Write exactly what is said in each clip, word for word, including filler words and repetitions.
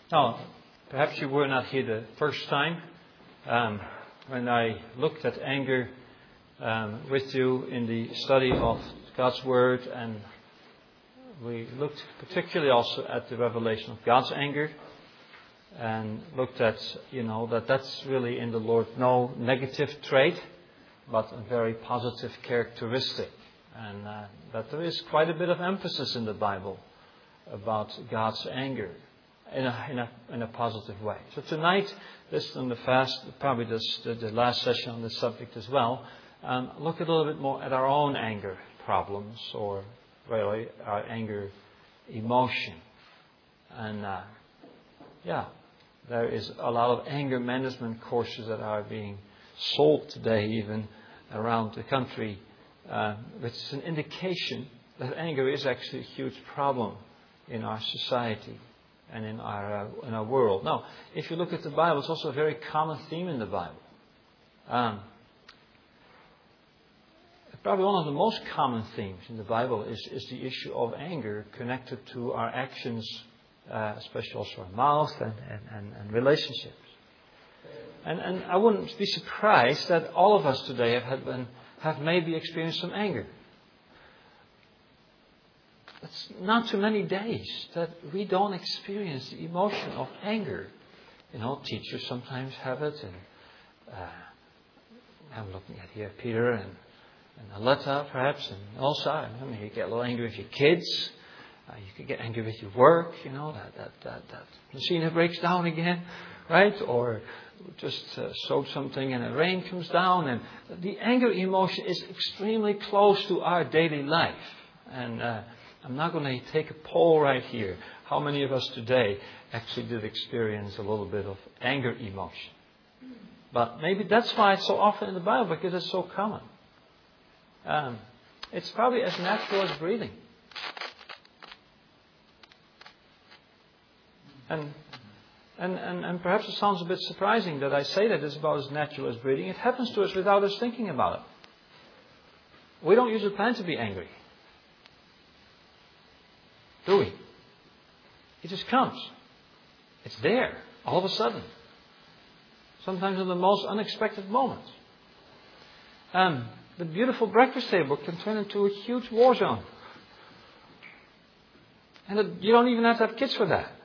Now, perhaps you were not here the first time um, when I looked at anger um, with you in the study of God's Word, and we looked particularly also at the revelation of God's anger, and looked at, you know, that that's really in the Lord no negative trait, but a very positive characteristic, and uh, that there is quite a bit of emphasis in the Bible about God's anger. In a, in a in a positive way. So tonight, this on the fast, probably this the, the last session on this subject as well. Um, look a little bit more at our own anger problems, or really our anger emotion. And uh, yeah, there is a lot of anger management courses that are being sold today, even around the country, uh, which is an indication that anger is actually a huge problem in our society and in our uh, in our world. Now, if you look at the Bible, it's also a very common theme in the Bible. Um, probably one of the most common themes in the Bible is, is the issue of anger connected to our actions, uh, especially also our mouth and, and, and, and relationships. And, and I wouldn't be surprised that all of us today have had been, have maybe experienced some anger. It's not too many days that we don't experience the emotion of anger. You know, teachers sometimes have it, and uh, I'm looking at here Peter and, and Aletta perhaps, and also, I mean, you get a little angry with your kids. Uh, you can get angry with your work. You know, that that that, that machine that breaks down again, right? Or just uh, soak something and the rain comes down, and the anger emotion is extremely close to our daily life, and. Uh, I'm not going to take a poll right here. How many of us today actually did experience a little bit of anger emotion? But maybe that's why it's so often in the Bible, because it's so common. Um, it's probably as natural as breathing. And, and, and, and perhaps it sounds a bit surprising that I say that it's about as natural as breathing. It happens to us without us thinking about it. We don't usually plan to be angry. Do we? It just comes. It's there, all of a sudden. Sometimes in the most unexpected moments. Um, the beautiful breakfast table can turn into a huge war zone. And it, you don't even have to have kids for that.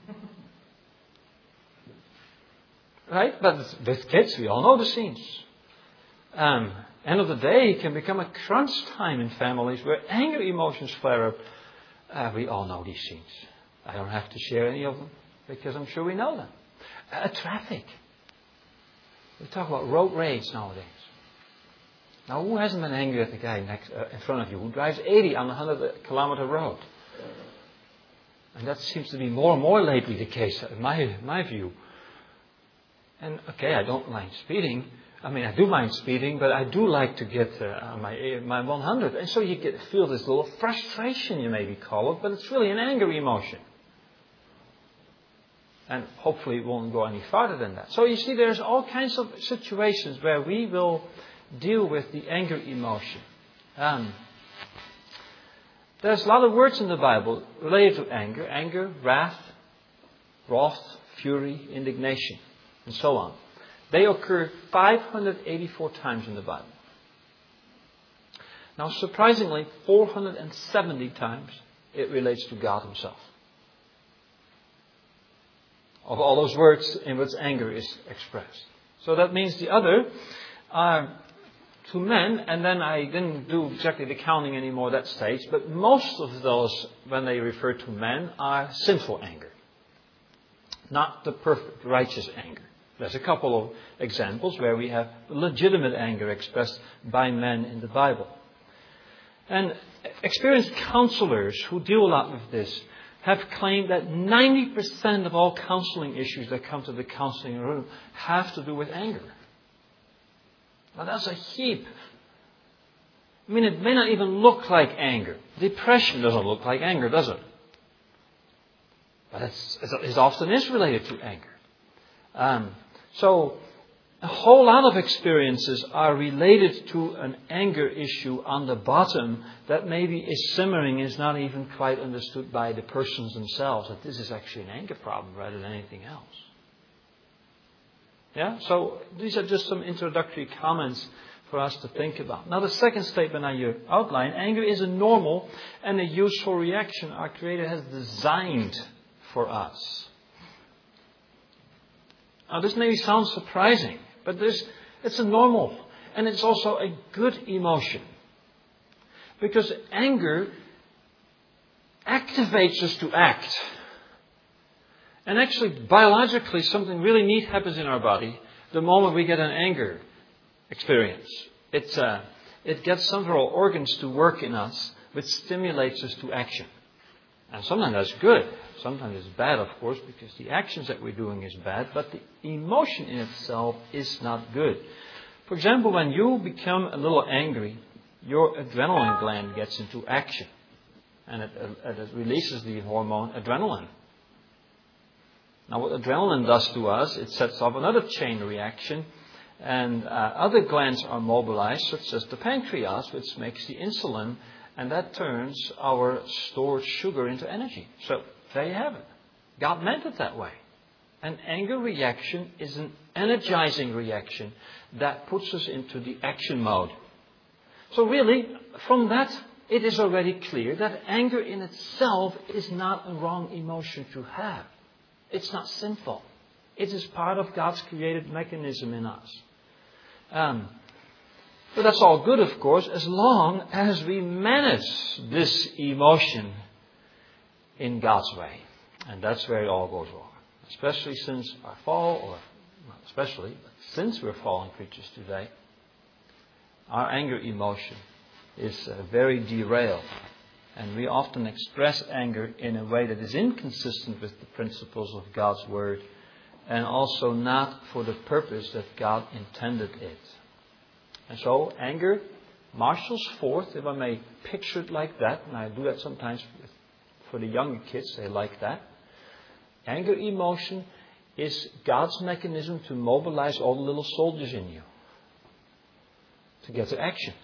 Right? But with kids, we all know the scenes. Um, end of the day, it can become a crunch time in families where anger emotions flare up. Uh, we all know these scenes. I don't have to share any of them because I'm sure we know them. Uh, traffic. We talk about road rage nowadays. Now, who hasn't been angry at the guy next uh, in front of you who drives eighty on a hundred kilometer road? And that seems to be more and more lately the case, in my my view. And okay, I don't mind speeding. I mean, I do mind speeding, but I do like to get uh, my my one hundred. And so you get feel this little frustration, you maybe call it, but it's really an anger emotion. And hopefully it won't go any farther than that. So you see, there's all kinds of situations where we will deal with the anger emotion. Um, there's a lot of words in the Bible related to anger. Anger, wrath, wrath, fury, indignation, and so on. They occur five hundred eighty-four times in the Bible. Now, surprisingly, four hundred seventy times it relates to God Himself. Of all those words in which anger is expressed. So that means the other are to men, and then I didn't do exactly the counting anymore at that stage, but most of those, when they refer to men, are sinful anger. Not the perfect, righteous anger. There's a couple of examples where we have legitimate anger expressed by men in the Bible. And experienced counselors who deal a lot with this have claimed that ninety percent of all counseling issues that come to the counseling room have to do with anger. Now that's a heap. I mean, it may not even look like anger. Depression doesn't look like anger, does it? But it's, it often is related to anger. Um, so, a whole lot of experiences are related to an anger issue on the bottom that maybe is simmering, is not even quite understood by the persons themselves, that this is actually an anger problem rather than anything else. Yeah, so these are just some introductory comments for us to think about. Now, the second statement on your outline, anger is a normal and a useful reaction our Creator has designed for us. Now, this may sound surprising, but there's, it's a normal and it's also a good emotion. Because anger activates us to act. And actually, biologically, something really neat happens in our body the moment we get an anger experience. It's, uh, it gets some of our organs to work in us, which stimulates us to action. And sometimes that's good. Sometimes it's bad, of course, because the actions that we're doing is bad, but the emotion in itself is not good. For example, when you become a little angry, your adrenaline gland gets into action. And it, it, it releases the hormone adrenaline. Now, what adrenaline does to us, it sets off another chain reaction, and uh, other glands are mobilized, such as the pancreas, which makes the insulin, and that turns our stored sugar into energy. So, there you have it. God meant it that way. An anger reaction is an energizing reaction that puts us into the action mode. So really, from that, it is already clear that anger in itself is not a wrong emotion to have. It's not sinful. It is part of God's created mechanism in us. Um, but that's all good, of course, as long as we manage this emotion in God's way. And that's where it all goes wrong. Especially since our fall, or not especially, but since we're fallen creatures today, our anger emotion is uh, very derailed. And we often express anger in a way that is inconsistent with the principles of God's Word, and also not for the purpose that God intended it. And so anger marshals forth, if I may picture it like that, and I do that sometimes with, for the younger kids, they like that. Anger emotion is God's mechanism to mobilize all the little soldiers in you to get to action.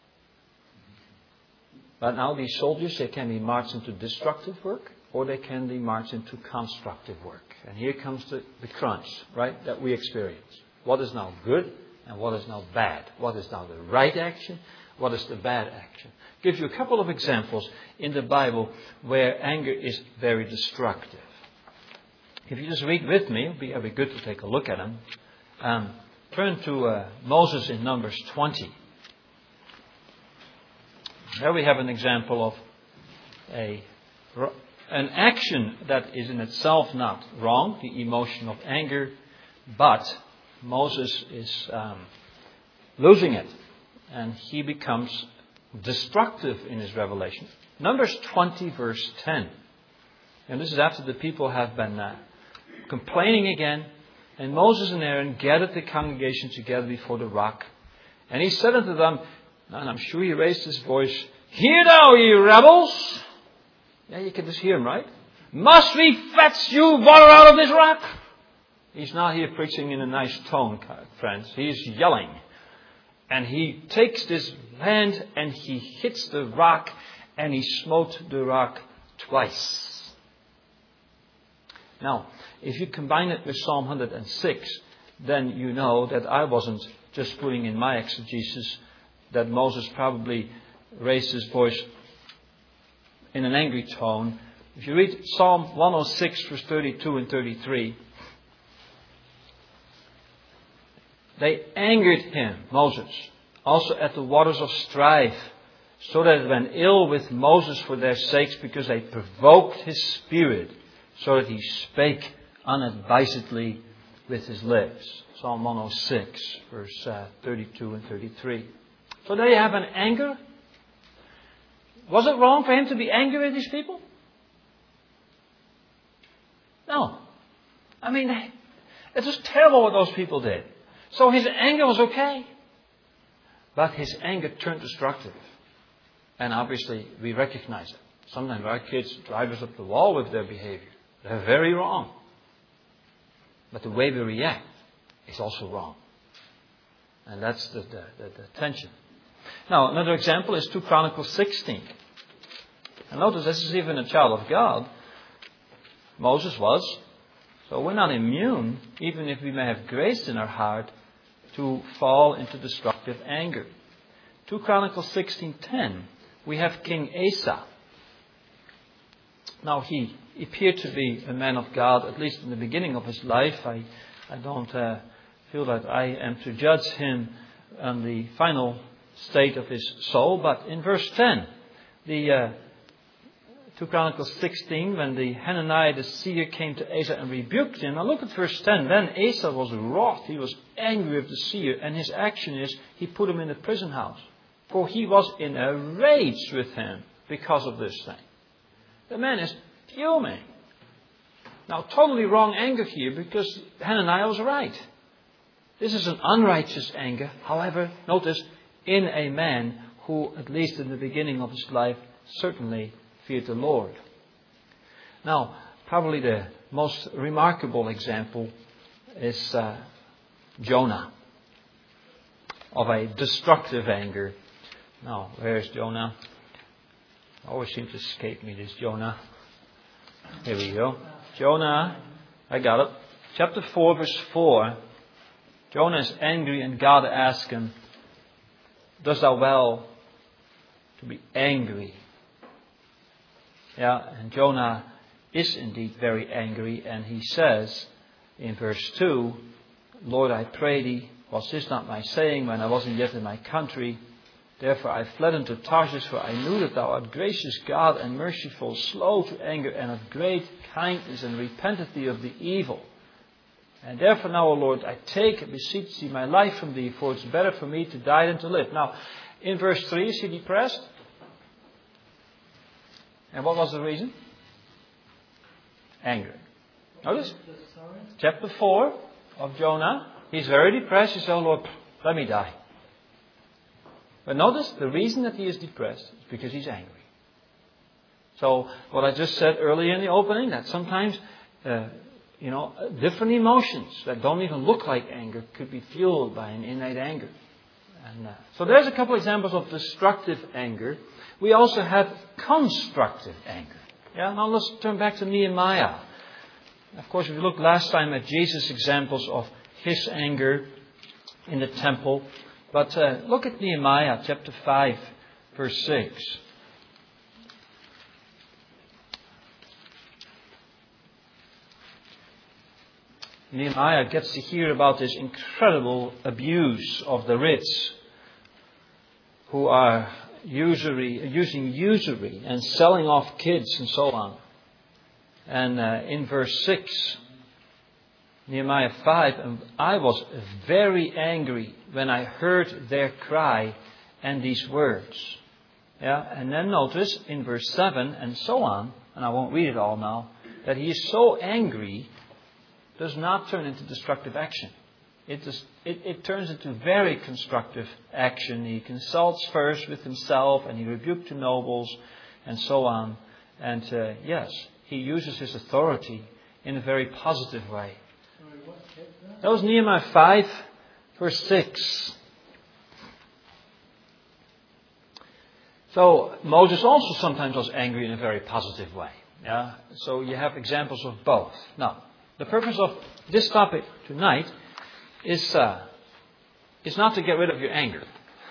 But now these soldiers, they can be marched into destructive work, or they can be marched into constructive work. And here comes the, the crunch, right, that we experience. What is now good and what is now bad? What is now the right action? What is the bad action? I'll give you a couple of examples in the Bible where anger is very destructive. If you just read with me, it'll be, it'll be good to take a look at them. Um, turn to uh, Moses in Numbers twenty. There we have an example of a an action that is in itself not wrong, the emotion of anger, but Moses is um, losing it, and he becomes destructive in his revelation. Numbers twenty, verse ten. And this is after the people have been uh, complaining again, and Moses and Aaron gathered the congregation together before the rock, and he said unto them, and I'm sure he raised his voice, "Hear thou, ye rebels!" Yeah, you can just hear him, right? "Must we fetch you water out of this rock?" He's not here preaching in a nice tone, friends. He's yelling. And he takes this land and he hits the rock, and he smote the rock twice. Now, if you combine it with Psalm one hundred six, then you know that I wasn't just putting in my exegesis that Moses probably raised his voice in an angry tone. If you read Psalm one oh six, verse thirty-two and thirty-three, they angered him, Moses, also at the waters of strife, so that it went ill with Moses for their sakes, because they provoked his spirit, so that he spake unadvisedly with his lips. Psalm one oh six, verse uh, thirty-two and thirty-three. So there you have an anger. Was it wrong for him to be angry with these people? No. I mean, it was terrible what those people did. So his anger was okay. But his anger turned destructive. And obviously we recognize it. Sometimes our kids drive us up the wall with their behavior. They're very wrong. But the way we react is also wrong. And that's the, the, the, the tension. Now, another example is two Chronicles sixteen. And notice this is even a child of God. Moses was. So we're not immune, even if we may have grace in our heart, to fall into destructive anger. two Chronicles sixteen ten. We have King Asa. Now he appeared to be a man of God, at least in the beginning of his life. I, I don't uh, feel that I am to judge him on the final state of his soul. But in verse ten, the uh, two Chronicles sixteen, when the Hananiah the seer came to Asa and rebuked him. Now look at verse ten. Then Asa was wroth. He was angry with the seer. And his action is, he put him in the prison house. For he was in a rage with him because of this thing. The man is fuming. Now totally wrong anger here, because Hananiah was right. This is an unrighteous anger. However, notice, in a man who, at least in the beginning of his life, certainly feared the Lord. Now, probably the most remarkable example is uh, Jonah, of a destructive anger. Now, where is Jonah? Always seems to escape me, this Jonah. Here we go. Jonah, I got it. Chapter four, verse four. Jonah is angry and God asks him, dost thou well to be angry? Yeah, and Jonah is indeed very angry, and he says in verse two, Lord, I pray thee, was this not my saying when I wasn't yet in my country? Therefore I fled unto Tarshish, for I knew that thou art gracious God and merciful, slow to anger and of great kindness, and repenteth thee of the evil. And therefore now, O Lord, I take and beseech thee my life from thee, for it's better for me to die than to live. Now, in verse three, is he depressed? And what was the reason? Anger. Notice, chapter four of Jonah, he's very depressed. He says, oh Lord, let me die. But notice, the reason that he is depressed is because he's angry. So, what I just said earlier in the opening, that sometimes, uh, you know, different emotions that don't even look like anger could be fueled by an innate anger. And uh, so there's a couple examples of destructive anger. We also have constructive anger. Yeah, now let's turn back to Nehemiah. Of course, if you looked last time at Jesus' examples of his anger in the temple. But uh, look at Nehemiah chapter five, verse six. Nehemiah gets to hear about this incredible abuse of the rich, who are usury, using usury and selling off kids and so on. And uh, in verse six, Nehemiah five, and I was very angry when I heard their cry and these words. Yeah, and then notice in verse seven and so on, and I won't read it all now, that he is so angry does not turn into destructive action. It, is, it, it turns into very constructive action. He consults first with himself and he rebuked the nobles and so on. And uh, yes, he uses his authority in a very positive way. Sorry, what text that? That was Nehemiah five, verse six. So Moses also sometimes was angry in a very positive way. Yeah. So you have examples of both. Now, the purpose of this topic tonight is uh, is not to get rid of your anger,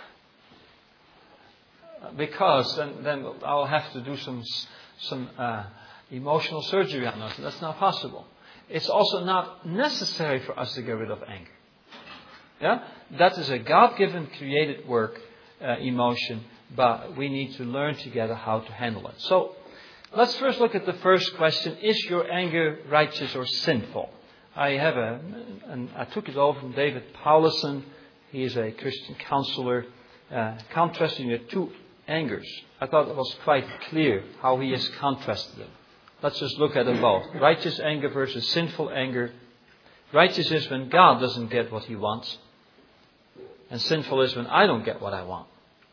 because then then I'll have to do some some uh, emotional surgery on us. That's not possible. It's also not necessary for us to get rid of anger. Yeah, that is a God-given, created work, uh, emotion, but we need to learn together how to handle it. So, let's first look at the first question. Is your anger righteous or sinful? I have a, and I took it over from David Paulison. He is a Christian counselor, uh, contrasting the two angers. I thought it was quite clear how he has contrasted them. Let's just look at them both. Righteous anger versus sinful anger. Righteous is when God doesn't get what he wants. And sinful is when I don't get what I want.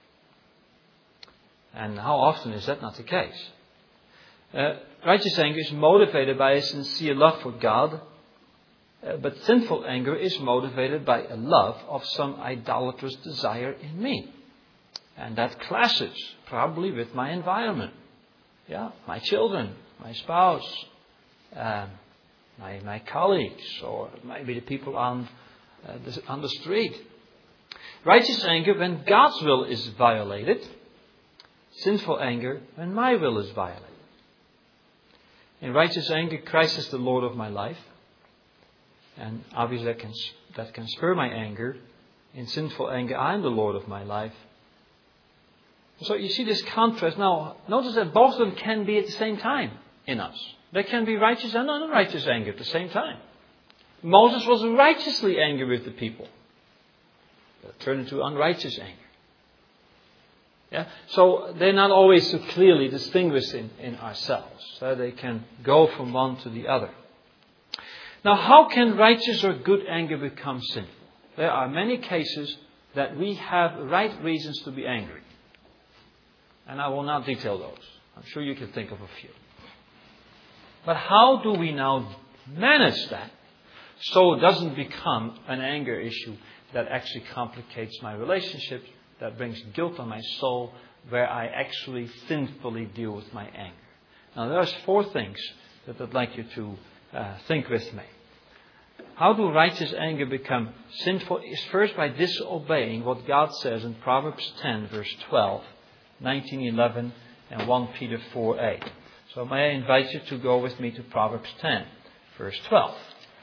And how often is that not the case? Uh, righteous anger is motivated by a sincere love for God Uh, but sinful anger is motivated by a love of some idolatrous desire in me. And that clashes probably with my environment. Yeah, my children, my spouse, um, my, my colleagues, or maybe the people on, uh, the, on the street. Righteous anger when God's will is violated. Sinful anger when my will is violated. In righteous anger, Christ is the Lord of my life. And obviously that can, that can spur my anger. In sinful anger, I am the Lord of my life. So you see this contrast. Now, notice that both of them can be at the same time in us. There can be righteous and unrighteous anger at the same time. Moses was righteously angry with the people. But it turned into unrighteous anger. Yeah? So they're not always so clearly distinguished in, in ourselves. So they can go from one to the other. Now, how can righteous or good anger become sinful? There are many cases that we have right reasons to be angry. And I will not detail those. I'm sure you can think of a few. But how do we now manage that so it doesn't become an anger issue that actually complicates my relationships, that brings guilt on my soul, where I actually sinfully deal with my anger? Now, there's four things that I'd like you to uh, think with me. How do righteous anger become sinful? Is first by disobeying what God says in Proverbs ten, verse twelve, nineteen eleven, and First Peter four eight. So may I invite you to go with me to Proverbs ten, verse twelve.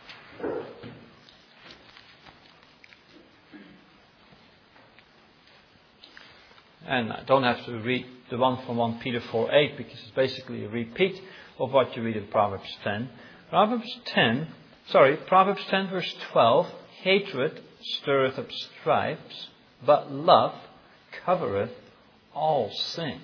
And I don't have to read the one from First Peter four eight because it's basically a repeat of what you read in Proverbs ten. Proverbs ten, sorry, Proverbs ten verse twelve, hatred stirreth up strifes, but love covereth all sins.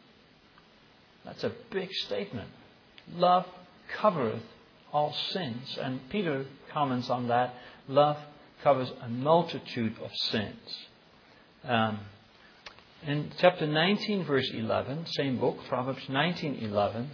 That's a big statement. Love covereth all sins. And Peter comments on that. Love covers a multitude of sins. Um, in chapter nineteen, verse eleven, same book, Proverbs nineteen eleven,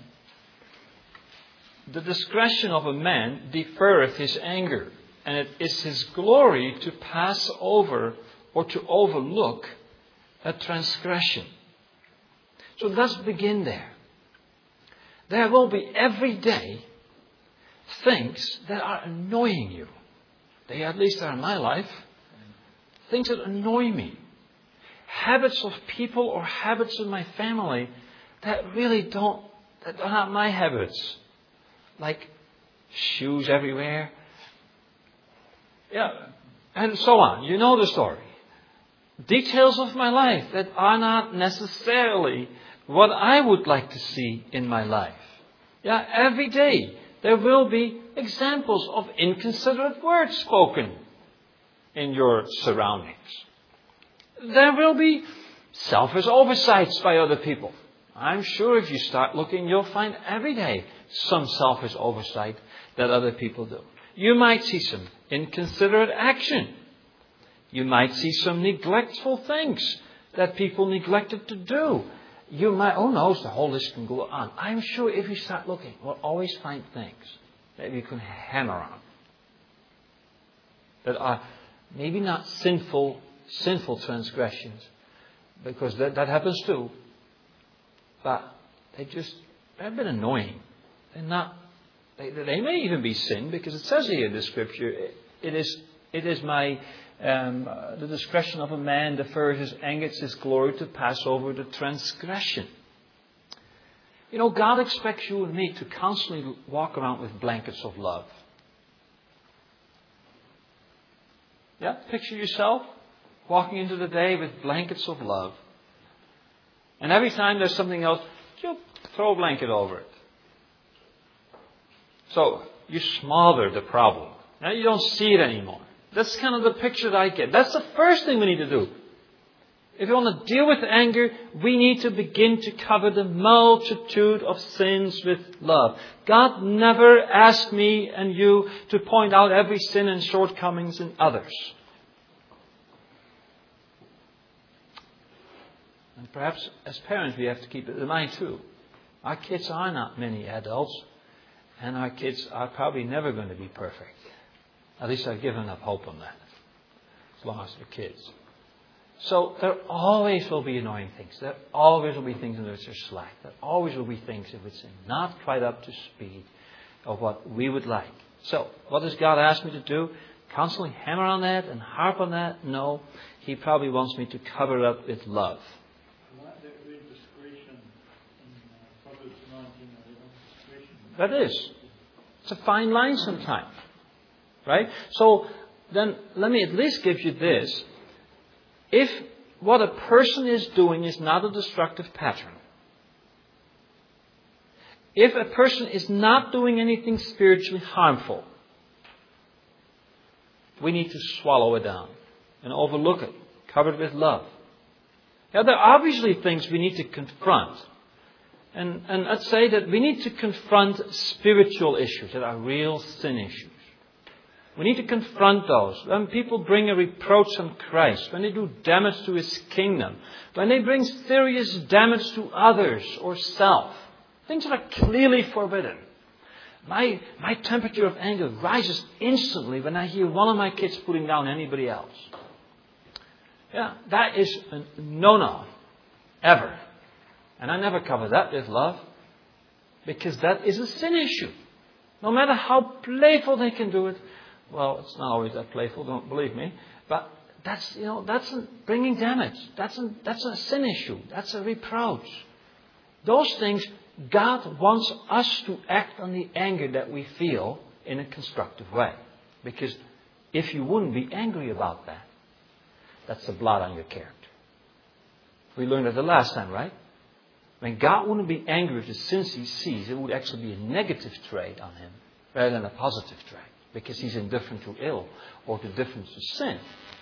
the discretion of a man deferreth his anger, and it is his glory to pass over or to overlook a transgression. So let's begin there. There will be every day things that are annoying you. They at least are in my life. Things that annoy me. Habits of people or habits in my family that really don't, that are not my habits. Like shoes everywhere. Yeah, and so on. You know the story. Details of my life that are not necessarily what I would like to see in my life. Yeah, every day there will be examples of inconsiderate words spoken in your surroundings. There will be selfish oversights by other people. I'm sure if you start looking, you'll find every day some selfish oversight that other people do. You might see some inconsiderate action. You might see some neglectful things that people neglected to do. You might, oh no, the whole list can go on. I'm sure if you start looking, we'll always find things that we can hammer on. That are maybe not sinful, sinful transgressions, because that, that happens too. But they just, they've been annoying. They're not, they, they may even be sin, because it says here in the scripture, it, it is, it is my, Um, uh, the discretion of a man defers his anger, it's his glory to pass over the transgression. You know, God expects you and me to constantly walk around with blankets of love. Yeah, picture yourself walking into the day with blankets of love. And every time there's something else, you throw a blanket over it. So you smother the problem. Now you don't see it anymore. That's kind of the picture that I get. That's the first thing we need to do. If we want to deal with anger, we need to begin to cover the multitude of sins with love. God never asked me and you to point out every sin and shortcomings in others. And perhaps as parents we have to keep it in mind too. Our kids are not many adults, and our kids are probably never going to be perfect. At least I've given up hope on that. As long as they're kids. So there always will be annoying things. There always will be things in which there's slack. There always will be things in which they're not quite up to speed of what we would like. So what does God ask me to do? Constantly hammer on that and harp on that? No. He probably wants me to cover it up with love. I like that word discretion in uh, Proverbs nineteen eleven. Discretion. That is. It's a fine line sometimes. Right? So then let me at least give you this. If what a person is doing is not a destructive pattern, if a person is not doing anything spiritually harmful, we need to swallow it down and overlook it, cover it with love. Now, there are obviously things we need to confront. And, and I'd say that we need to confront spiritual issues that are real sin issues. We need to confront those. When people bring a reproach on Christ, when they do damage to His kingdom, when they bring serious damage to others or self, things that are clearly forbidden. My, my temperature of anger rises instantly when I hear one of my kids putting down anybody else. Yeah, that is a no-no. Ever. And I never cover that with love. Because that is a sin issue. No matter how playful they can do it. Well, it's not always that playful, don't believe me. But that's, you know, that's bringing damage. That's a, that's a sin issue. That's a reproach. Those things, God wants us to act on the anger that we feel in a constructive way. Because if you wouldn't be angry about that, that's a blot on your character. We learned that the last time, right? When God wouldn't be angry with the sins He sees, it would actually be a negative trait on Him rather than a positive trait. Because He's indifferent to ill or to different to sin.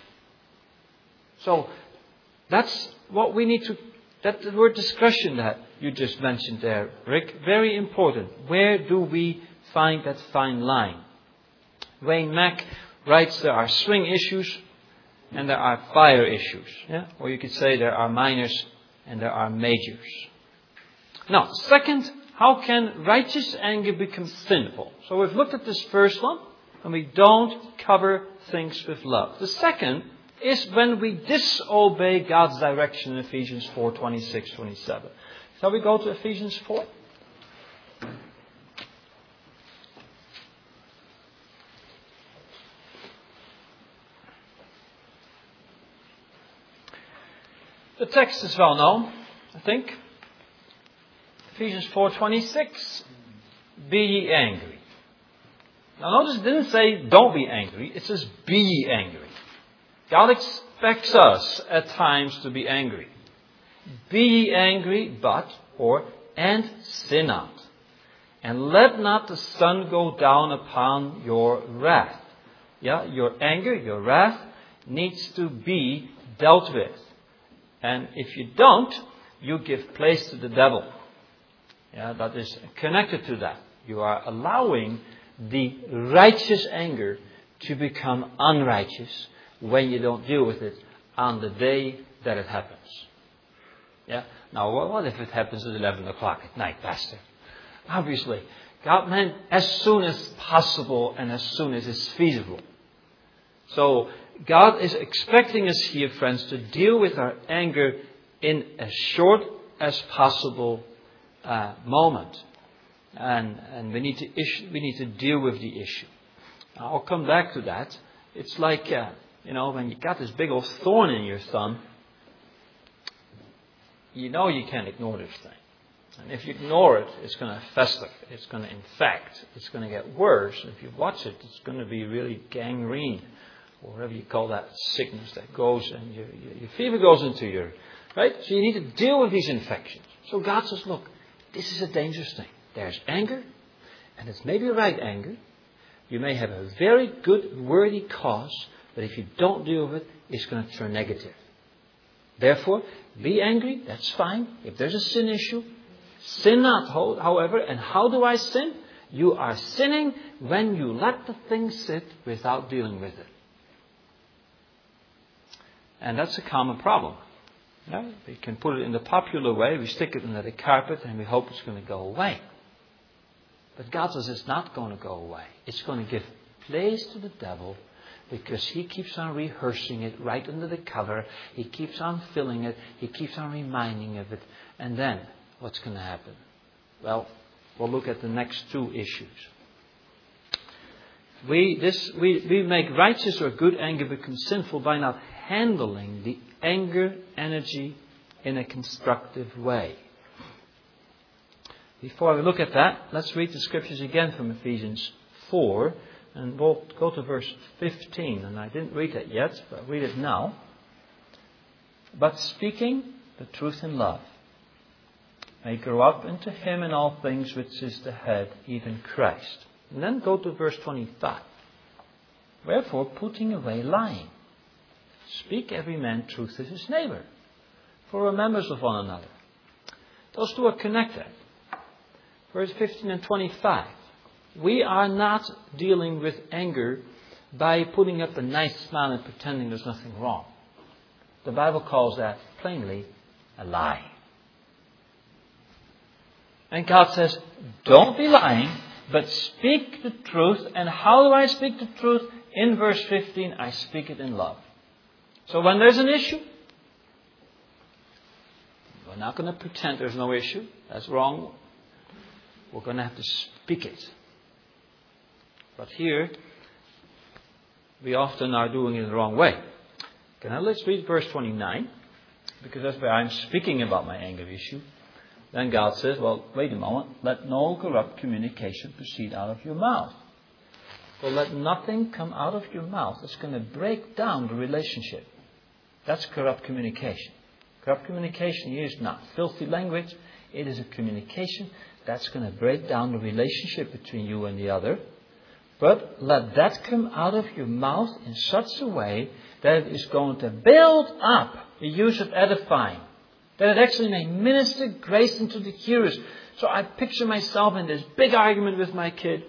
So that's what we need to, that the word discretion that you just mentioned there, Rick, very important. Where do we find that fine line? Wayne Mack writes there are swing issues and there are fire issues. Yeah? Or you could say there are minors and there are majors. Now, second, how can righteous anger become sinful? So we've looked at this first one. And we don't cover things with love. The second is when we disobey God's direction in Ephesians four, twenty-six, twenty-seven. Shall we go to Ephesians four? The text is well known, I think. Ephesians four, twenty-six. Be ye angry. Now notice it didn't say don't be angry. It says be ye angry. God expects us at times to be angry. Be ye angry, but, or, and sin not. And let not the sun go down upon your wrath. Yeah, your anger, your wrath needs to be dealt with. And if you don't, you give place to the devil. Yeah, that is connected to that. You are allowing the righteous anger to become unrighteous when you don't deal with it on the day that it happens. Yeah. Now, what if it happens at eleven o'clock at night, Pastor? Obviously, God meant as soon as possible and as soon as it's feasible. So, God is expecting us here, friends, to deal with our anger in as short as possible uh, moment. And, and we need to issue, we need to deal with the issue. I'll come back to that. It's like, uh, you know, when you got this big old thorn in your thumb, you know you can't ignore this thing. And if you ignore it, it's going to fester. It's going to infect. It's going to get worse. If you watch it, it's going to be really gangrene, or whatever you call that sickness that goes and your, your, your fever goes into your, right? So you need to deal with these infections. So God says, look, this is a dangerous thing. There's anger, and it's maybe right anger. You may have a very good, worthy cause, but if you don't deal with it, it's going to turn negative. Therefore, be angry, that's fine. If there's a sin issue, sin not, however. And how do I sin? You are sinning when you let the thing sit without dealing with it. And that's a common problem. Yeah? We can put it in the popular way. We stick it under the carpet and we hope it's going to go away. But God says it's not going to go away. It's going to give plays to the devil because he keeps on rehearsing it right under the cover. He keeps on filling it. He keeps on reminding of it. And then, what's going to happen? Well, we'll look at the next two issues. We, this, we, we make righteous or good anger become sinful by not handling the anger energy in a constructive way. Before we look at that, let's read the scriptures again from Ephesians four. And we'll go to verse fifteen. And I didn't read it yet, but I'll read it now. But speaking the truth in love may grow up into Him in all things which is the head, even Christ. And then go to verse twenty-five. Wherefore, putting away lying, speak every man truth to his neighbor, for we're members of one another. Those two are connected. Verse fifteen and twenty-five. We are not dealing with anger by putting up a nice smile and pretending there's nothing wrong. The Bible calls that plainly a lie. And God says, don't be lying, but speak the truth. And how do I speak the truth? In verse fifteen, I speak it in love. So when there's an issue, we're not going to pretend there's no issue. That's wrong. We're going to have to speak it. But here, we often are doing it the wrong way. Okay, now let's read verse twenty-nine, because that's where I'm speaking about my anger issue. Then God says, well, wait a moment. Let no corrupt communication proceed out of your mouth. Well, let nothing come out of your mouth that's going to break down the relationship. That's corrupt communication. Corrupt communication here is not filthy language. It is a communication that's going to break down the relationship between you and the other. But let that come out of your mouth in such a way that it is going to build up the use of edifying. That it actually may minister grace into the hearers. So I picture myself in this big argument with my kid.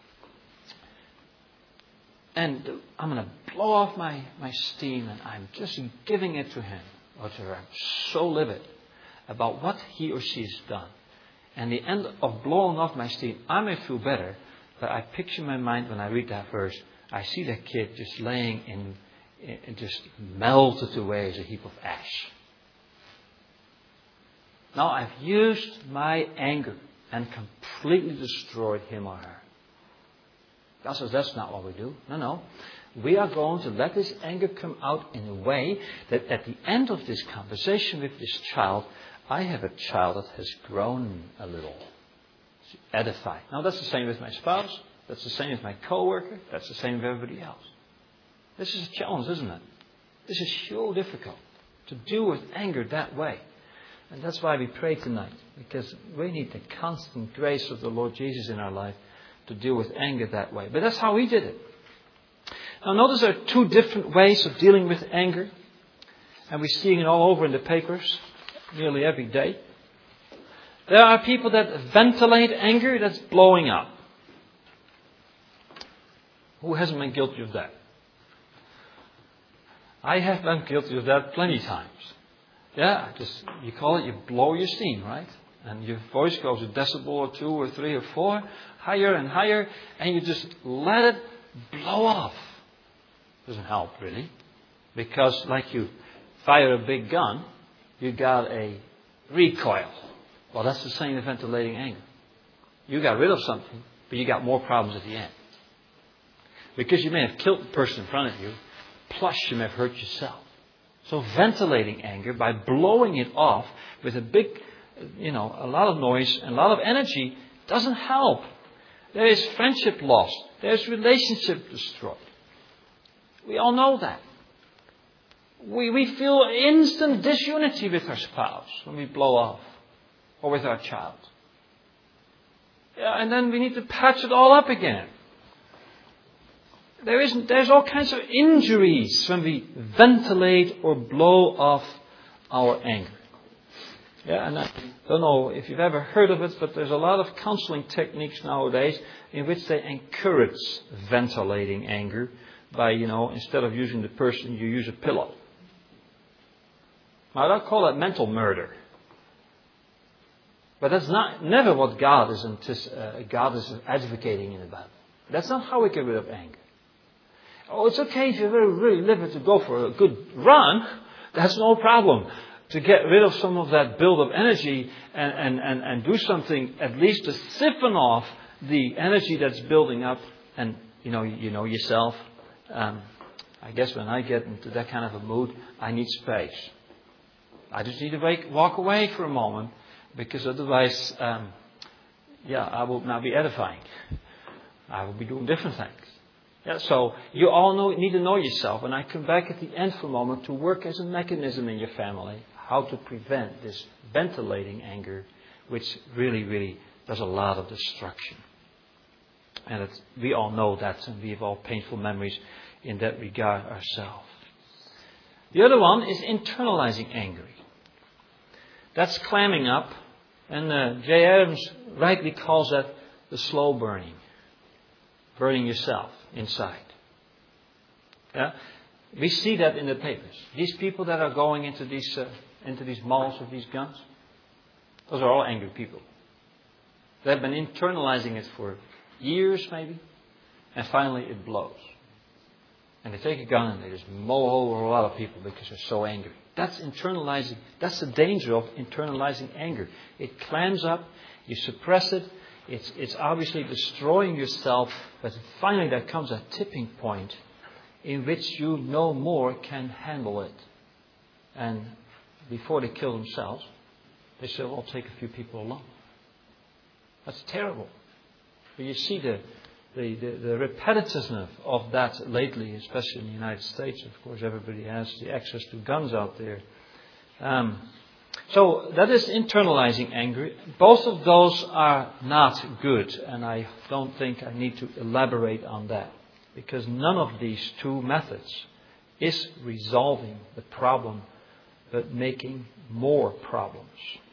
And I'm going to blow off my, my steam and I'm just giving it to him or to her. I'm so livid about what he or she has done. And the end of blowing off my steam, I may feel better. But I picture in my mind when I read that verse, I see that kid just laying in, in just melted away as a heap of ash. Now I've used my anger and completely destroyed him or her. God says that's not what we do. No, no. We are going to let this anger come out in a way that at the end of this conversation with this child, I have a child that has grown a little. Edify. Now that's the same with my spouse. That's the same with my co-worker. That's the same with everybody else. This is a challenge, isn't it? This is so difficult to deal with anger that way. And that's why we pray tonight. Because we need the constant grace of the Lord Jesus in our life to deal with anger that way. But that's how He did it. Now notice there are two different ways of dealing with anger. And we're seeing it all over in the papers nearly every day. There are people that ventilate anger that's blowing up. Who hasn't been guilty of that? I have been guilty of that plenty of times. Yeah, just you call it, you blow your steam, right? And your voice goes a decibel or two or three or four, higher and higher, and you just let it blow off. Doesn't help really. Because like you fire a big gun, you got a recoil. Well, that's the same with ventilating anger. You got rid of something, but you got more problems at the end. Because you may have killed the person in front of you, plus you may have hurt yourself. So ventilating anger by blowing it off with a big, you know, a lot of noise and a lot of energy doesn't help. There is friendship lost. There's relationship destroyed. We all know that. We, we feel instant disunity with our spouse when we blow off. Or with our child. Yeah, and then we need to patch it all up again. There isn't, there's all kinds of injuries when we ventilate or blow off our anger. Yeah, and I don't know if you've ever heard of it, but there's a lot of counseling techniques nowadays in which they encourage ventilating anger by, you know, instead of using the person, you use a pillow. Now, I don't call that mental murder. But that's not never what God is, uh, God is advocating in the Bible. That's not how we get rid of anger. Oh, it's okay if you're very, really livid to go for a good run. That's no problem. To get rid of some of that build-up energy and, and, and, and do something at least to siphon off the energy that's building up. And, you know, you know yourself. Um, I guess when I get into that kind of a mood, I need space. I just need to wake, walk away for a moment, because otherwise, um, yeah, I will not be edifying. I will be doing different things. Yeah, so you all know, need to know yourself. And I come back at the end for a moment to work as a mechanism in your family, how to prevent this ventilating anger, which really, really does a lot of destruction. And it's, we all know that, and we have all painful memories in that regard ourselves. The other one is internalizing anger. That's clamming up, and uh, Jay Adams rightly calls that the slow burning. Burning yourself inside. Yeah? We see that in the papers. These people that are going into these uh, into these malls with these guns, those are all angry people. They've been internalizing it for years maybe, and finally it blows. And they take a gun and they just mow over a lot of people because they're so angry. That's internalizing. That's the danger of internalizing anger. It clams up, you suppress it, it's, it's obviously destroying yourself, but finally there comes a tipping point in which you no more can handle it. And before they kill themselves, they say, well, I'll take a few people along. That's terrible. But you see the, the, the, the repetitiveness of that lately, especially in the United States. Of course, everybody has the access to guns out there. Um, so that is internalizing anger. Both of those are not good, and I don't think I need to elaborate on that, because none of these two methods is resolving the problem, but making more problems.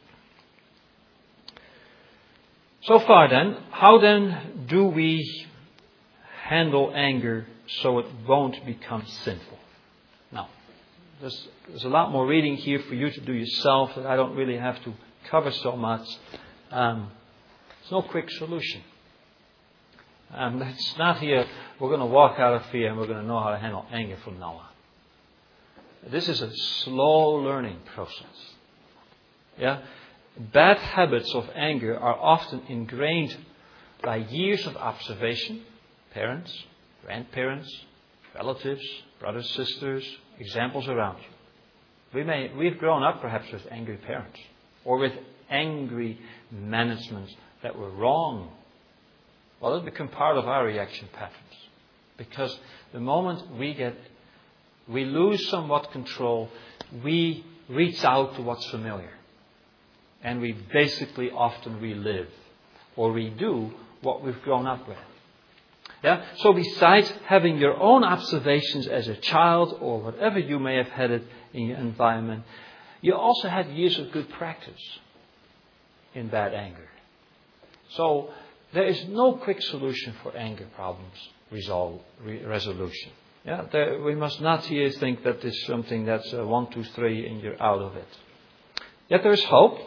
So far then, how then do we handle anger so it won't become sinful? Now, there's, there's a lot more reading here for you to do yourself that I don't really have to cover so much. Um, there's no quick solution. Um, it's not here, we're going to walk out of fear and we're going to know how to handle anger from now on. This is a slow learning process. Yeah? Bad habits of anger are often ingrained by years of observation, parents, grandparents, relatives, brothers, sisters, examples around you. We may, we've grown up perhaps with angry parents or with angry managements that were wrong. Well, they become part of our reaction patterns. Because the moment we get, we lose somewhat control, we reach out to what's familiar. And we basically often relive or redo what we've grown up with. Yeah? So besides having your own observations as a child or whatever you may have had it in your environment, you also had years of good practice in bad anger. So there is no quick solution for anger problems resolve, re- resolution. Yeah? There, we must not here think that this is something that's a one, two, three and you're out of it. Yet there is hope.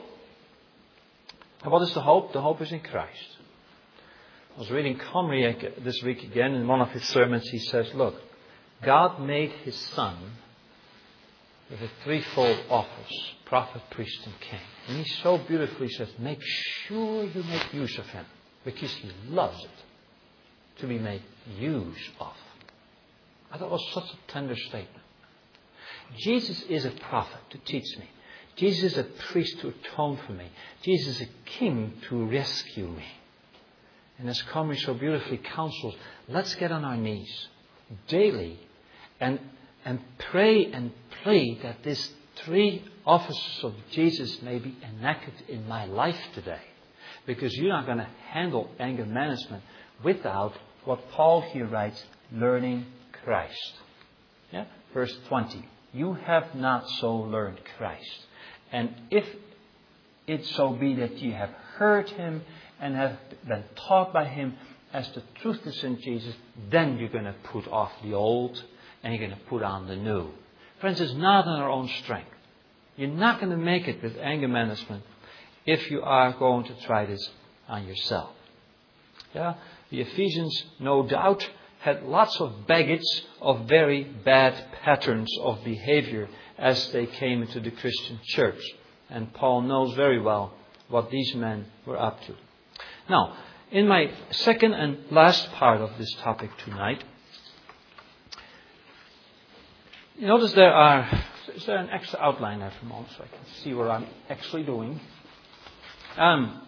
And what is the hope? The hope is in Christ. I was reading Comrie this week again. In one of his sermons he says, look, God made his son with a threefold office, prophet, priest and king. And he so beautifully says, make sure you make use of him, because he loves it to be made use of. I thought it was such a tender statement. Jesus is a prophet to teach me. Jesus is a priest to atone for me. Jesus is a king to rescue me. And as Comrie so beautifully counsels, let's get on our knees daily and, and pray and plead that these three offices of Jesus may be enacted in my life today. Because you're not going to handle anger management without what Paul here writes, learning Christ. Yeah? Verse twenty. You have not so learned Christ. And if it so be that ye have heard him and have been taught by him as the truth is in Jesus, then you're going to put off the old and you're going to put on the new. Friends, it's not on our own strength. You're not going to make it with anger management if you are going to try this on yourself. Yeah? The Ephesians no doubt had lots of baggage of very bad patterns of behavior as they came into the Christian church. And Paul knows very well what these men were up to. Now, in my second and last part of this topic tonight, you notice there are, is there an extra outline there for a moment so I can see what I'm actually doing? Um,